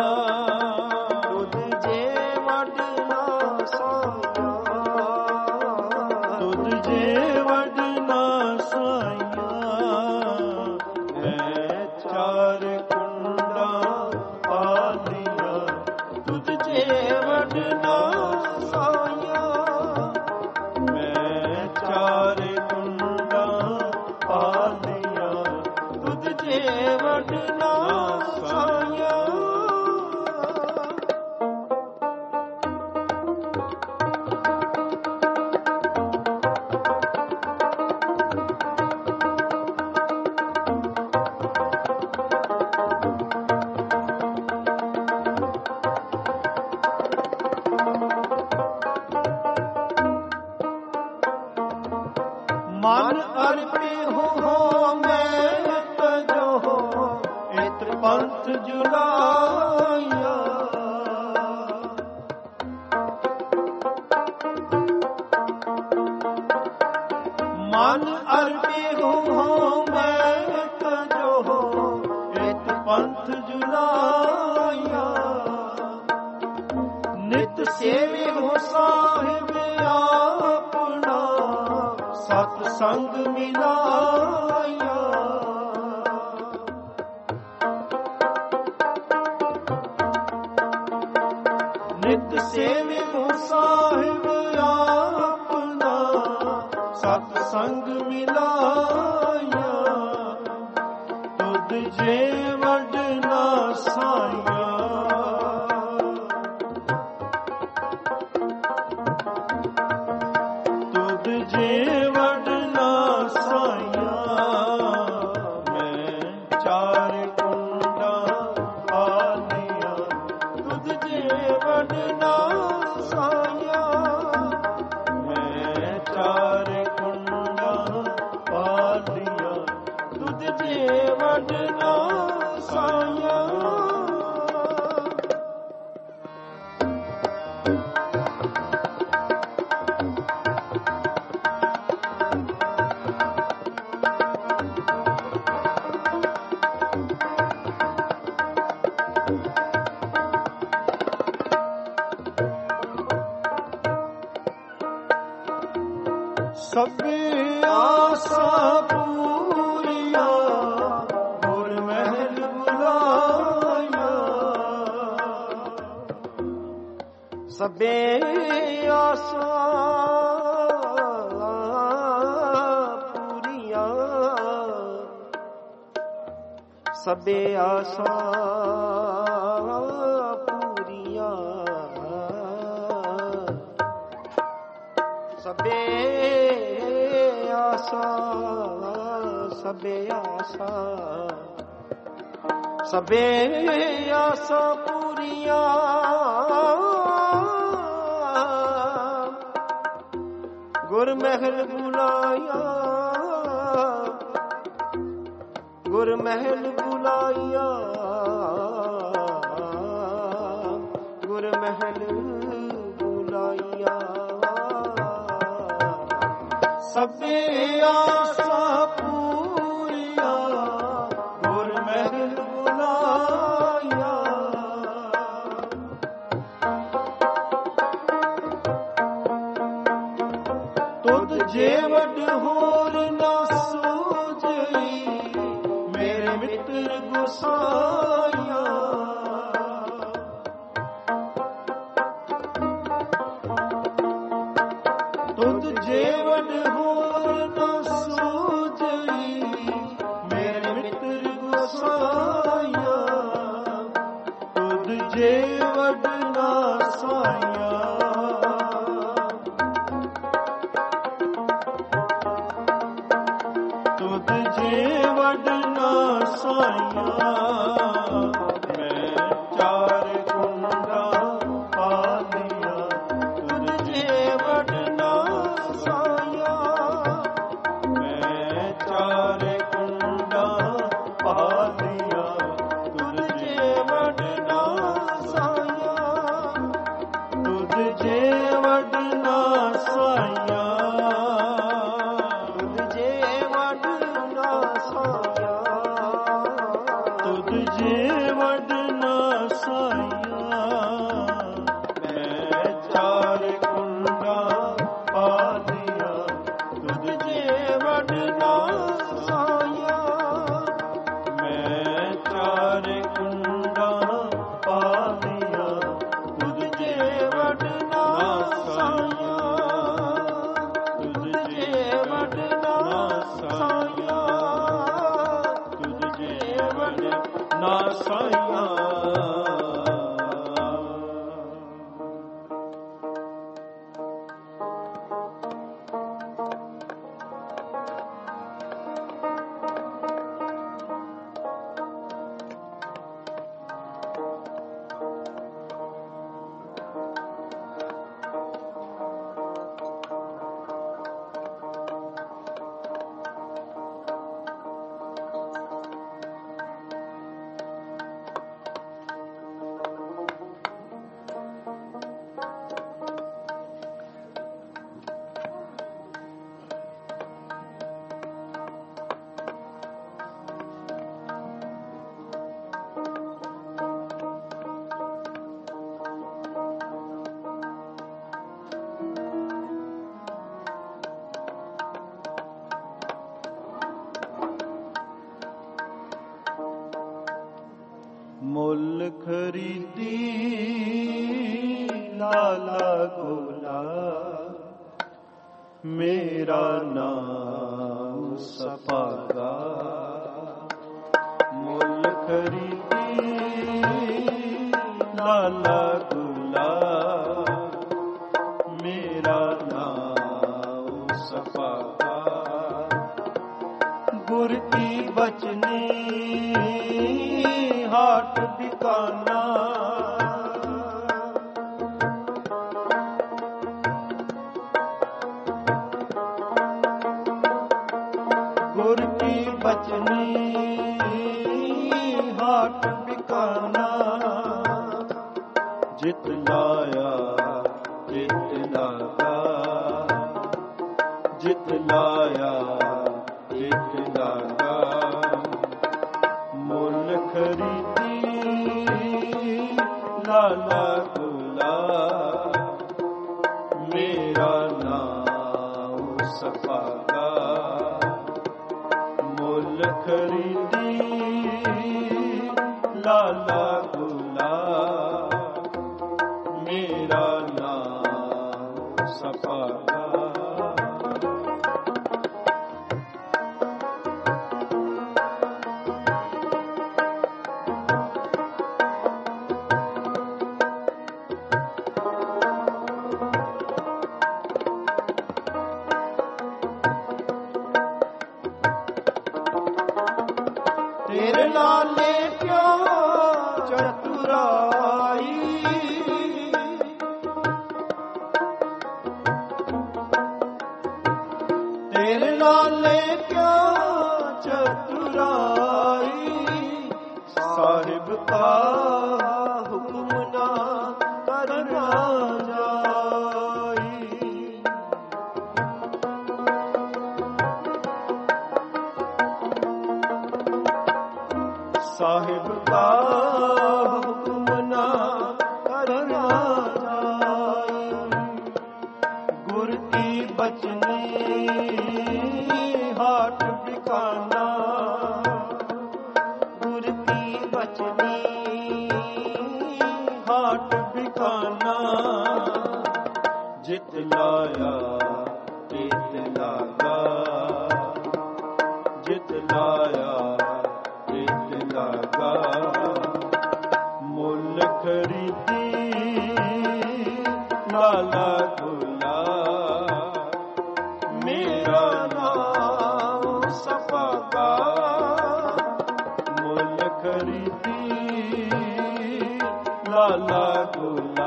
ਮਨ ਅਰਪੀ ਹੋ ਮੈਂ ਤਜੋ ਇਤ ਪੰਥ ਜੁਲਾਇਆ। ਮਨ ਅਰਪੀ ਹੋ ਮੈਂ ਤਜੋ ਇਤ ਪੰਥ ਜੁਲਾਇਆ। ਨਿਤ ਸੇਵੀ ਹੋ ਸਾਹਿਬ ਆਪਣਾ ਸੰਗ ਮਿਲਾਇਆ। ਨਿਤ ਸੇਵਿਓ ਸਾਹਿਬ ਆਪਣਾ ਸਤ ਸੰਗ ਮਿਲਾਇਆ। ਤੁਧ ਜੇ ਵਡ ਨਾ ਸਾਇਆ। ਤੁਧ ਜੇ ਵਡ ਨਾ ਸਾਇਆ। ਮੈਂ ਚਾਰ ਕੁੰਡਾਂ ਆਲੀਆਂ ਤੁਧ ਜੇ ਵਡ ਨਾ ਸਾਇਆ। ਮੈਂ ਚਾਰ ਕੁੰਡਾਂ ਆਲੀਆਂ ਤੁਧ ਜੇ ਵਡ ਨਾ ਸਾਇਆ। ਸਭੇ ਆਸਾਂ ਪੂਰੀਆਂ ਗੁਰ ਮਹਿਲ ਬੁਲਾਇਆ। ਸਭੇ ਆਸਾਂ ਪੂਰੀਆਂ ਸਭੇ ਆਸਾਂ ਪੂਰੀਆਂ ਸਭੇ ਆਸਾ ਸਭੇ ਆਸਾ ਸਭੇ ਆਸਾ ਪੂਰੀਆਂ ਗੁਰ ਮਹਿਲ ਬੁਲਾਇਆ। ਗੁਰ ਮਹਿਲ ਬੁਲਾਇਆ। ਗੁਰ ਮਹਿਲ ਬੁਲਾਇਆ। ਸਭੇ ਆਸਾਂ ਪੂਰੀਆਂ ਗੁਰ ਮਹਿਲ ਬੁਲਾਇਆ। ਤੁਧ ਜੇ ਵਡ ਹੋਰ ਨਾ ਸੂਝਈ ਮੇਰੇ ਮਿੱਤਰ ਗੁਸਾਇਆ। ਤੁਧ ਜੇ ਵਡ ਹੋਰ ਨਾ ਸੂਝਈ ਮੇਰੇ ਮਿੱਤਰ ਗੁਸਾਇਆ। ਤੁਧ ਜੇ ਵਡ ਨਾ ਸਾਇਆ। ਤੁਧ ਜੇ ਵਡ ਨਾ ਸਾਇਆ। ਮੈਂ ਚਾਰ ਕੁੰਡਾਂ ਆਲੀਆਂ ਤੁਧ ਜੇ ਵਡ ਨਾ ਸਾਇਆ। ਮੈਂ ਚਾਰ ਕੁੰਡਾਂ ਆਲੀਆਂ ਤੁਧ ਜੇ ਵਡ ਨਾ ਸਾਇਆ। ਤੁਧ ਜੇ ਵਡ ਨਾ ਸਾਇਆ। ਤੁਧ ਜੇ ਵਡ ਨਾ ਸਾਇਆ। ਤੁਧ ਜੇ ਵਡ ਨਾ ਸਾਇਆ। ਮੈਂ ਚਾਰ ਕੁੰਡਾਂ ਆਲੀਆਂ ਤੁਧ ਜੇ ਵਡ ਨਾ ਸਾਇਆ। ਮੈਂ ਚਾਰ ਕੁੰਡਾਂ ਆਲੀਆਂ ਤੁਧ ਜੇ ਵਡ ਨਾ ਸਾਇਆ। ਤੁਧ ਜੇ ਵਡ ਨਾ ਸਾਇਆ। ਤੁਧ ਜੇ ਵਡ ਨਾ ਸਾਇਆ। ਮੁੱਲ ਖਰੀਦੀ ਲਾਲਾ ਗੋਲਾ, ਮੇਰਾ ਨਾਮ ਸਪਾਗਾ। ਮੁੱਲ ਖਰੀਦੀ ਲਾਲਾ ਗੋਲਾ, ਮੇਰਾ ਨਾਮ ਸਪਾਗਾ। ਗੁਰ ਕੀ ਬਚਨੀ ਹਾਟ ਬਿਕਾਨਾ, ਗੁਰ ਕੀ ਬਚਨੀ ਹਾਟ ਬਿਕਾਨਾ। ਜਿਤ ਲਾਇਆ ਜਿਤ ਲਾਗਾ, ਜਿਤ ਲਾਇਆ ਜਿਤ ਲਾਗਾ। ਮੁੱਲ ਖਰੀਦੀ ਲਾਲਾ ਗੋਲਾ, ਮੇਰਾ ਨਾਮ ਸਪਾਗਾ। ਮੁੱਲ ਖਰੀਦੀ ਲਾਲਾ ਗੋਲਾ, ਮੇਰਾ ਨਾਮ ਸਪਾਗਾ। ਤੇਰੇ ਲਾਲੇ ਕਿਉਂ ਚਤੁਰਾਈ, ਤੇਰੇ ਲਾਲੇ ਕਿਉਂ ਚਤੁਰਾਈ। ਸਾਹਿਬ ਕਾ ਹੁਕਮ ਨਾ ਕਰਨਾ ਜਾਈ, ਸਾਹਿਬ ਕਾ ਹੁਕਮ ਨਾ ਕਰਨਾ ਜਾਈ। ਗੁਰ ਕੀ ਬਚਨੀ ਹਾਟ ਬਿਕਾਨਾ, ਗੁਰ ਕੀ ਬਚਨੀ ਹਾਟ ਬਿਕਾਨਾ। ਜਿਤ ਲਾਇਆ ਤਿਤ ਲਾਗਾ, ਜਿਤ ਲਾਇਆ ਤਿਤ ਲਾਗਾ। ਮੁੱਲ ਖਰੀਦੀ ਲਾਲਾ ਗੋਲਾ, ਮੇਰਾ ਨਾਮ ਸਪਾਗਾ। ਮੁੱਲ ਖਰੀਦੀ ਲਾਲਾ ਗੋਲਾ,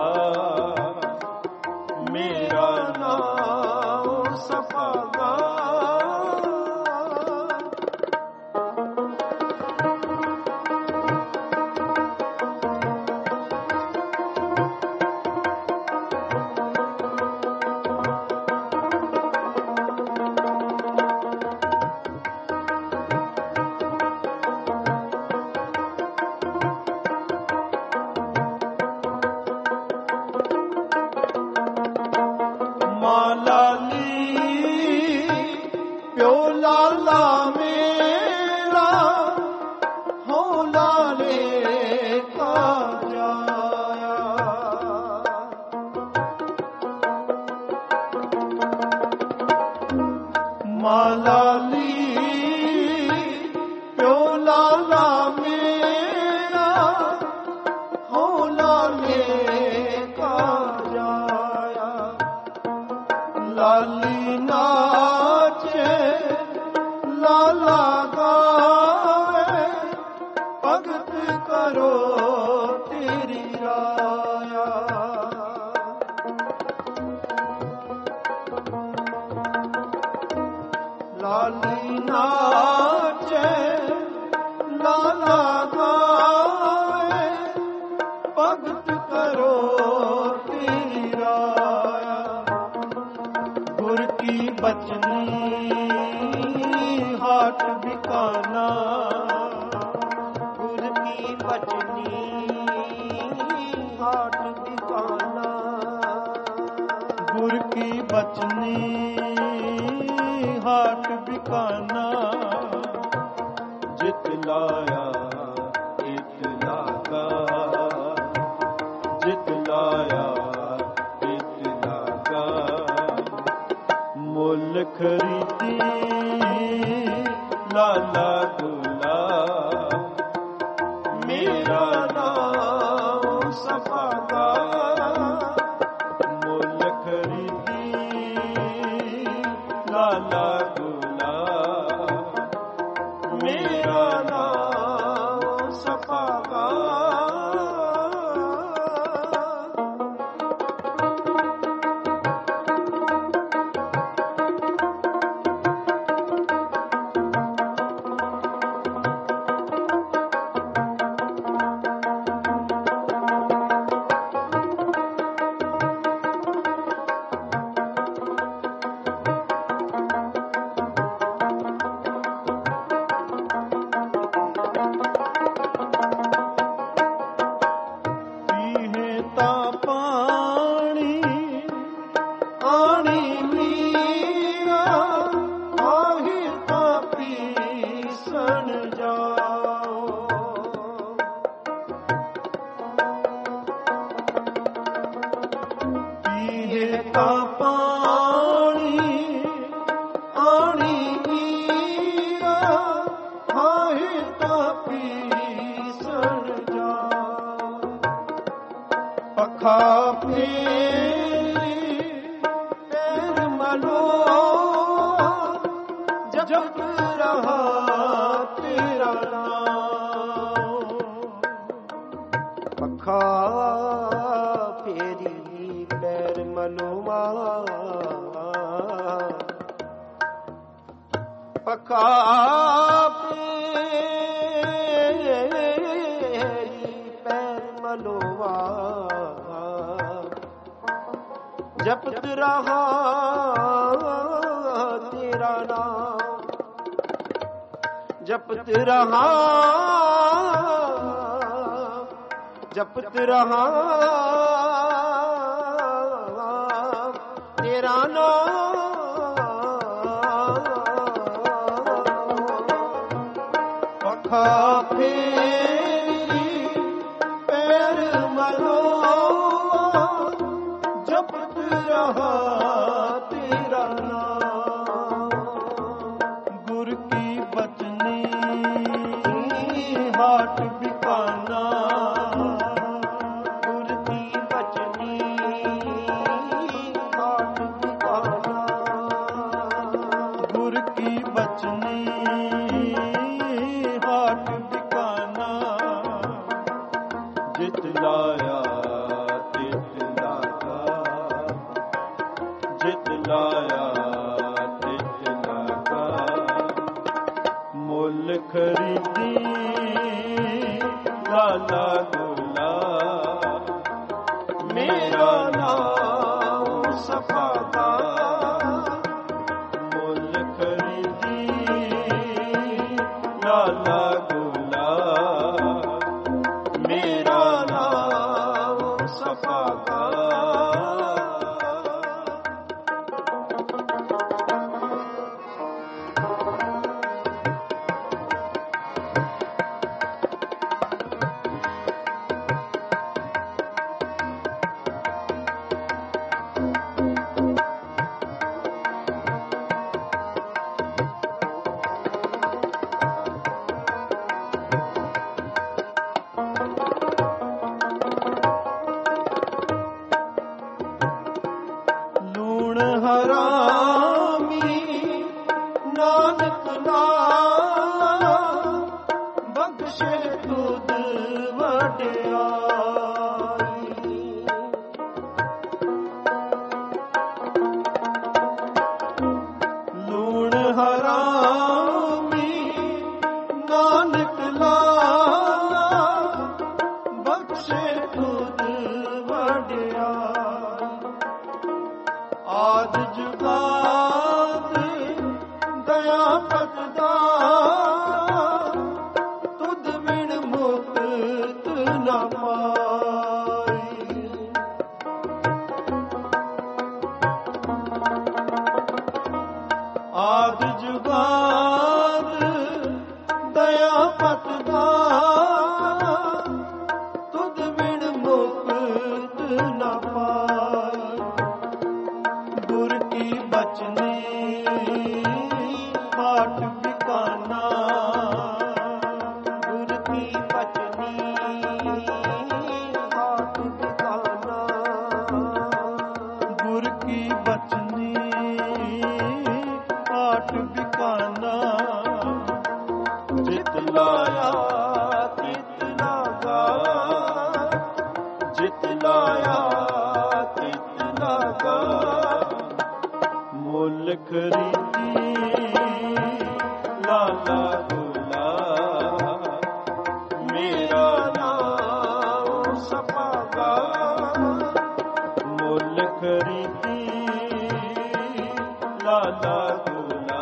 ਮੇਰਾ ਨਾਮ ਸਪਾਗਾ। ਲਾਲੀ ਪਿਓ ਲਾਲਾ ਮੇਰਾ, ਹੋ ਲਾਲੇ ਕਾ ਜਾਇਆ। ਮਾਂ ਲਾਲੀ ਪਿਓ ਲਾਲਾ ਮੇਰਾ, ਹੋ ਲਾਲੇ ਕਾ ਜਾਇਆ। ਲਾਲੀ ਨਾਚੇ ਲਾਲਾ ਗਾਵੇ, ਭਗਤ ਕਰੋ ਤੇਰੀ ਰਾਇਆ। ਲਾਲੀ ਨਾਚੇ ਲਾਲਾ ਗਾਵੇ, ਭਗਤ ਕਰੋ ਤੇਰੀ ਰਾਇਆ। ਗੁਰ ਕੀ ਬਚਨੀ ਹਾਟ ਬਿਕਾਨਾ, ਗੁਰ ਕੀ ਬਚਨੀ ਹਾਟ ਬਿਕਾਨਾ। ਗੁਰ ਕੀ ਬਚਨੀ ਹਾਟ ਬਿਕਾਨਾ। ਜਿਤ ਲਾਇਆ ਤਿਤ ਲਾਗਾ, ਪਾਣੀ ਆਣੀ ਮੀਰਾ ਆਹੀ ਤਾਂ ਪੀਸਣ ਜਾਓ। ਪੀਏ ਤਾਂ ਪਾਣੀ ਆਣੀ ਮੀਰਾ ਆਹੀ ਤਾਂ ਪੀਸਣ ਜਾਓ। ਪੱਖਾ ਫੇਰੀ ਪੈਰ ਮਲੋ ਜਪ ਰਹਾ ਤੇਰਾ ਨਾਮ। ਪੱਖਾ ਫੇਰੀ ਪੈਰ ਮਲੋਵਾ ਪੱਖਾ ਜਪਤ ਰਹਾ ਤੇਰਾ ਨਾਮ। ਜਪਤ ਰਹਾ ਜਪਤ ਰਹਾ ਤੇਰਾ ਨਾਮ। ਪੱਖਾ ਫੇਰੀ ਪੈਰ ਮਲੋ ਜਪਤ ਰਹਾ ਤੇਰਾ ਨਾਮ। ਗੁਰ ਕੀ ਬਚਨੀ ਹਾਟ ਬਿਕਾਨਾ। ਗੁਰ ਕੀ ਬਚਨੀ ਹਾਟ ਬਿਕਾਨਾ। ਗੁਰ ਕੀ ਬਚਨੀ ਹਾਟ ਬਿਕਾਨਾ। ਜਿਤ ਲਾਇਆ ਤਿਤ ਲਾਗਾ। ਜਿਤ ਲਾਇਆ ਤਿਤ ਲਾਗਾ। ਮੁੱਲ ਖਰੀਦੀ ਲਾਲਾ ਗੋਲਾ। ਮੇਰਾ ਨਾਮ ਸਫਾਦਾ। ਮੁੱਲ ਖਰੀਦੀ ਲਾਲਾ ਗੋਲਾ। ਮੇਰਾ ਨਾਮ ਸਫਾਦਾ। ਲੂਣ ਹਰਾਮੀ ਨਾਨਕ ਨਾਮ। ਬਖਸ਼ੇ ਤੁਧ ਵਡਿਆਈ। ਲੂਣ ਹਰਾਮੀ ਨਾਨਕ ਨਾਮ। ਬਖਸ਼ੇ ਤੁਧ ਵਡਿਆਈ। ਆਦਿ ਜੁਗਾਦ ਦਇਆ ਪਤਦਾ। ਤੁਧ ਬਿਨ ਮੁਕਤ ਨਾ ਪਾਈ। ਆਦਿ ਜੁਗਾਦ ਦਇਆ ਪਤਦਾ। ਤੁਧ ਬਿਨ ਮੁਕਤ ਨਾ ਪਾਈ। ਗੁਰ ਕੀ ਬਚਨੀ ਹਾਟ ਬਿਕਾਨਾ। ਗੁਰ ਕੀ ਬਚਨੀ ਹਾਟ ਬਿਕਾਨਾ। ਗੁਰ ਕੀ ਬਚਨੀ ਹਾਟ ਬਿਕਾਨਾ। ਜਿਤ ਲਾਇਆ ਤਿਤ ਲਾਗਾ। ਜਿਤ ਲਾਇਆ ਤਿਤ ਲਾਗਾ। ਮੁੱਲ ਖਰੀਦੀ ਲਾਲਾ ਗੋਲਾ। ਮੇਰਾ ਨਾਮ ਸਫਾਗਾ। ਮੁੱਲ ਖਰੀਦੀ ਲਾਲਾ ਗੋਲਾ।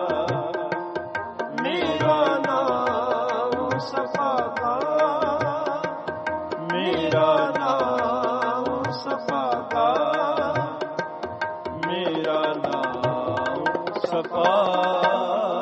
ਮੇਰਾ ਨਾਮ ਸਫਾਗਾ। ਮੇਰਾ ਨਾਮ सपाता, मेरा नाम सपाता।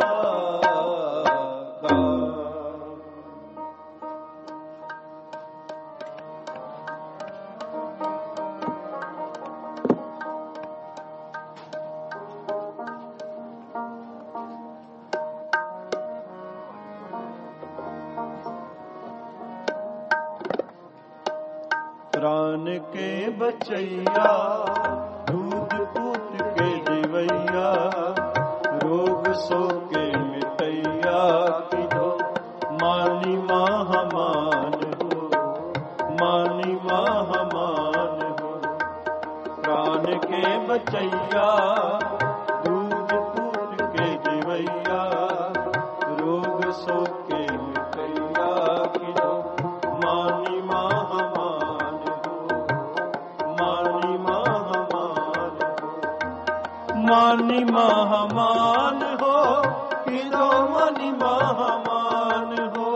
प्राण के बचैया, दूध पूत के दिवैया, रोग सो के मिटैया, कि दो मानी महामान हो, मानी महामान हो। प्राण के बचैया, दूध पूत के दिवैया, रोग सो के मिटैया, कि दो मानी महामान, मानी महामान हो, कि दो मानी महामान हो।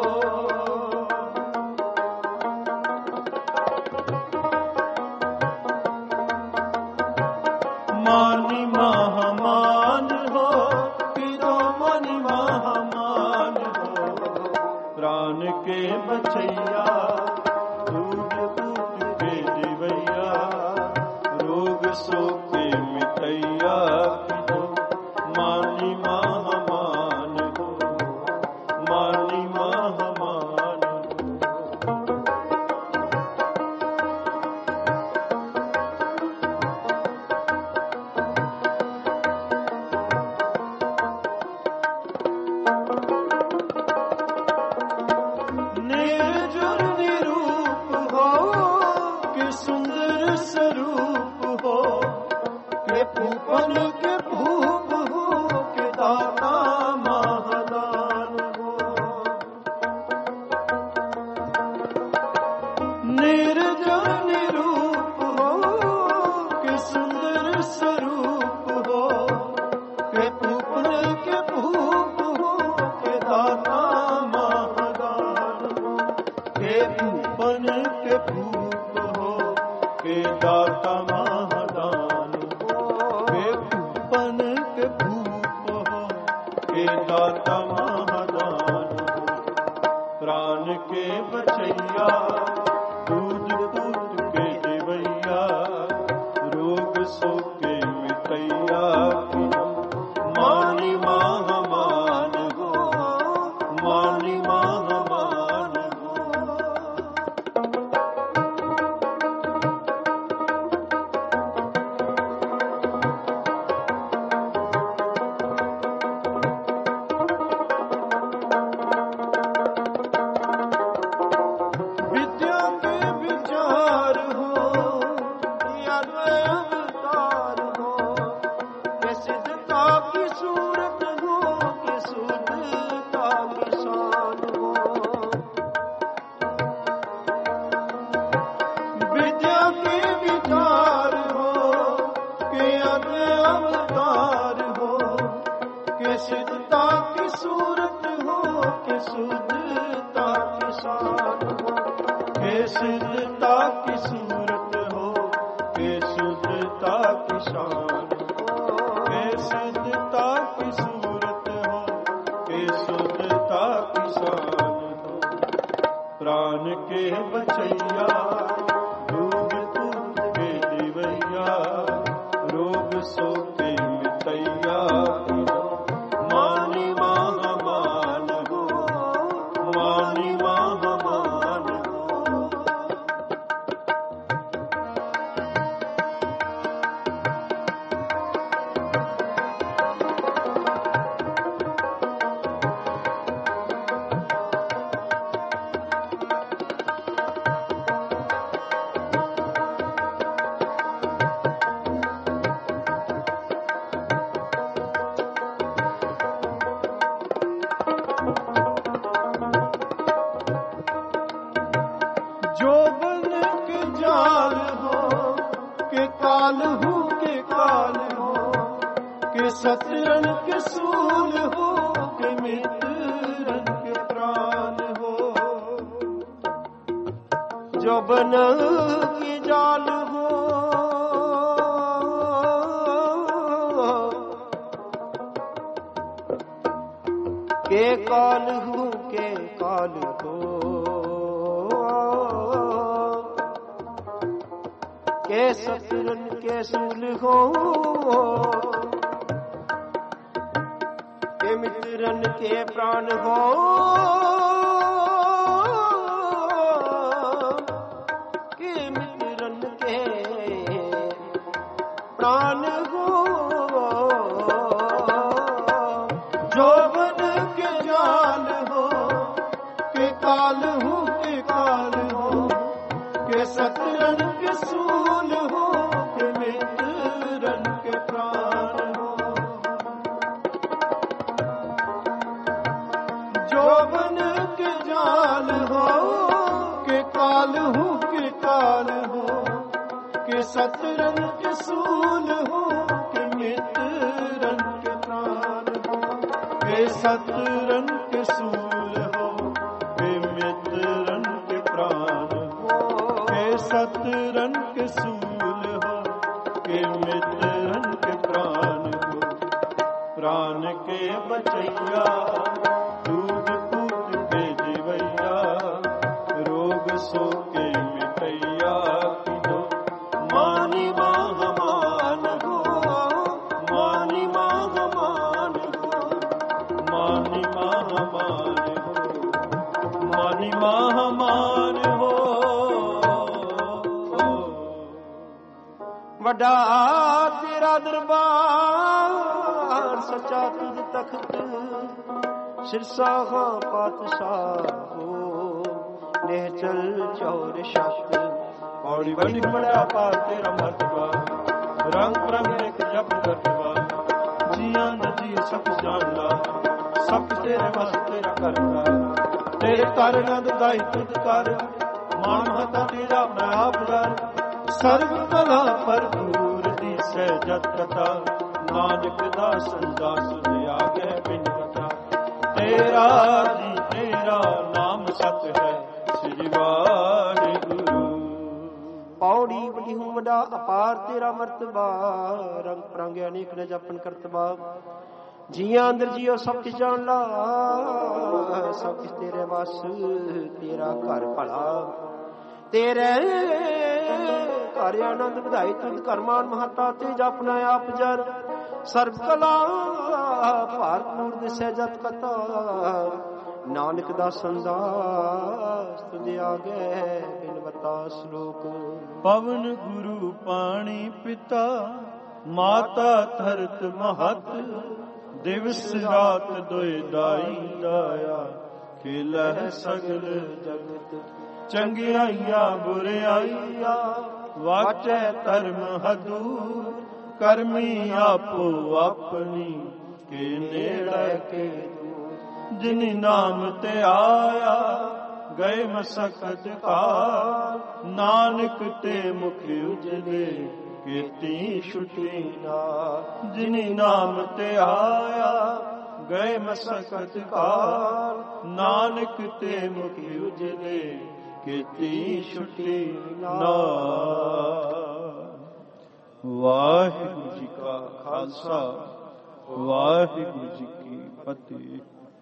मानी महामान हो, कि दो मानी महामान हो। प्राण के बचैया, दूध पूत के दिवैया, रोग सो के मिटैया, कि दो मानी महामान हो, मानी महामान हो। निर्जुर निरूप हो, कि सुंदर स्वरूप हो, के पूपन के भूप हो, के दाता महादान हो। निर्जर निरूप हो, के सुंदर स्वरूप हो, के पूपन के भूप हो, के दाता महादान हो। के पूपन के भूप हो, के दाता महादान हो। पन के भूप हो, के दाता महादान हो। प्राण के बचैया, दूध पूत के दिवैया, रोग सो के मिटैया, कि दो मानी महामान हो, मानी महामान हो। विद्या के विचार हो, या द्वय अवतार हो, के सिद्धता की सूरत हो, के शुद्धता की शान हो। विद्या के विचार हो, के अद्वय अवतार हो, के सिद्धता की सूरत हो, के शुद्धता की शान हो। के सिद्धता की सूरत हो, के शुद्धता की शान हो। के सिद्धता की सूरत हो, के शुद्धता की शान हो। प्राण के बचैया, दूध पूत के दिवैया, रोग सो के मिटैया, कि दो मानी महामान हो, मानी महामान हो। काल हो के काल हो के शत्रन के सूल हो के मित्रन के प्राण हो जो बन की जाल हो के काल हूँ के काल हो के सतरन के सूल हो के मित्रन के प्राण हो के मित्रन के प्राण हो जोबन के जाल हो के काल हो के काल हो के सतरन के सूल हो के मित्रन के प्राण हो जोबन के जाल हो के काल हो के काल हो के सतरन के सूल हो के मित्रन के प्राण हो के सतरन के सूल हो के मित्रन के प्राण हो के सतरन के सूल हो के मित्रन के प्राण हो प्राण के बचैया दूध पूत के जीवैया रोग सो के मिटैया की दो मानी माह मान हो मानी माह मान हो मानी माह मान हो मानी माह मान हो वड्डा तेरा दरबार सच्चा तुझ तख्त सिरसा खां पातशाह हो नेचल चौर शक्त पौड़ी बड़ी बड़ा पार तेरा मर्तबा रंग रंग एक जब दरबा जिया नदी सब जानला सब तेरे बस तेरा करता तेरे कर नंद दाई तुझ कर मान हता तेरा मैं आप डर सर्व कला भरपूर दी सहजत कथा नानक दास दास दिया गए बिन कथा तेरा जी तेरा नाम सत है श्री वाहिगुरु पौड़ी बड़ी हूँ वड्डा अपार तेरा मर्तबा रंग परांगे अनेक न जपन करतबा जिया अंदर जियो सब किस जान ला सब किस तेरे बस तेरा घर भला तेरे घर आनंद ਵਧਾਈ ਤੁਧ ਕਰਮਾਨ ਮਹਤਾ ਤੇ ਜਪਨਾ ਆਪ ਜਰ ਸਰਬ ਕਲਾ ਭਾਰਪੂਰ ਦਿਸੈ ਜਤ ਕਥਾ ਨਾਨਕ ਦਾ ਸੰਦਾਸ ਤੁਧ ਆਗੇ ਬਿਨਵਤਾ ਸ਼ਲੋਕ ਪਵਨ ਗੁਰੂ ਪਾਣੀ ਪਿਤਾ ਮਾਤਾ ਧਰਤ ਮਹਤ ਦਿਵਸ ਰਾਤ ਦੋਇ ਦਾਈ ਦਾਇਆ ਖੇਲੈ ਸਗਲ ਜਗਤ ਚੰਗਿਆਈਆਂ ਬੁਰਿਆਈਆਂ ਵਾਚੈ ਧਰਮ ਹਦੂਰ ਕਰਮੀ ਆਪੋ ਆਪਣੀ ਕੇ ਨੇੜੇ ਕੇ ਦੂਰ ਜਿਨਿ ਨਾਮ ਤੇ ਆਇਆ ਗਏ ਮਸਕਤ ਕਾਲ ਨਾਨਕ ਤੇ ਮੁਖ ਉਜਲੇ ਕੀਤੀ ਛੁਟੀ ਨਾ ਜਿਨਿ ਨਾਮ ਤੇ ਆਇਆ ਗਏ ਮਸਕਤ ਕਾਲ ਨਾਨਕ ਤੇ ਮੁਖ ਉਜਲੇ ਕੀਤੀ ਛੁਟੀ ਨਾ ਵਾਹਿਗੁਰੂ ਜੀ ਕਾ ਖਾਲਸਾ ਵਾਹਿਗੁਰੂ ਜੀ ਕੀ ਫਤਿਹ।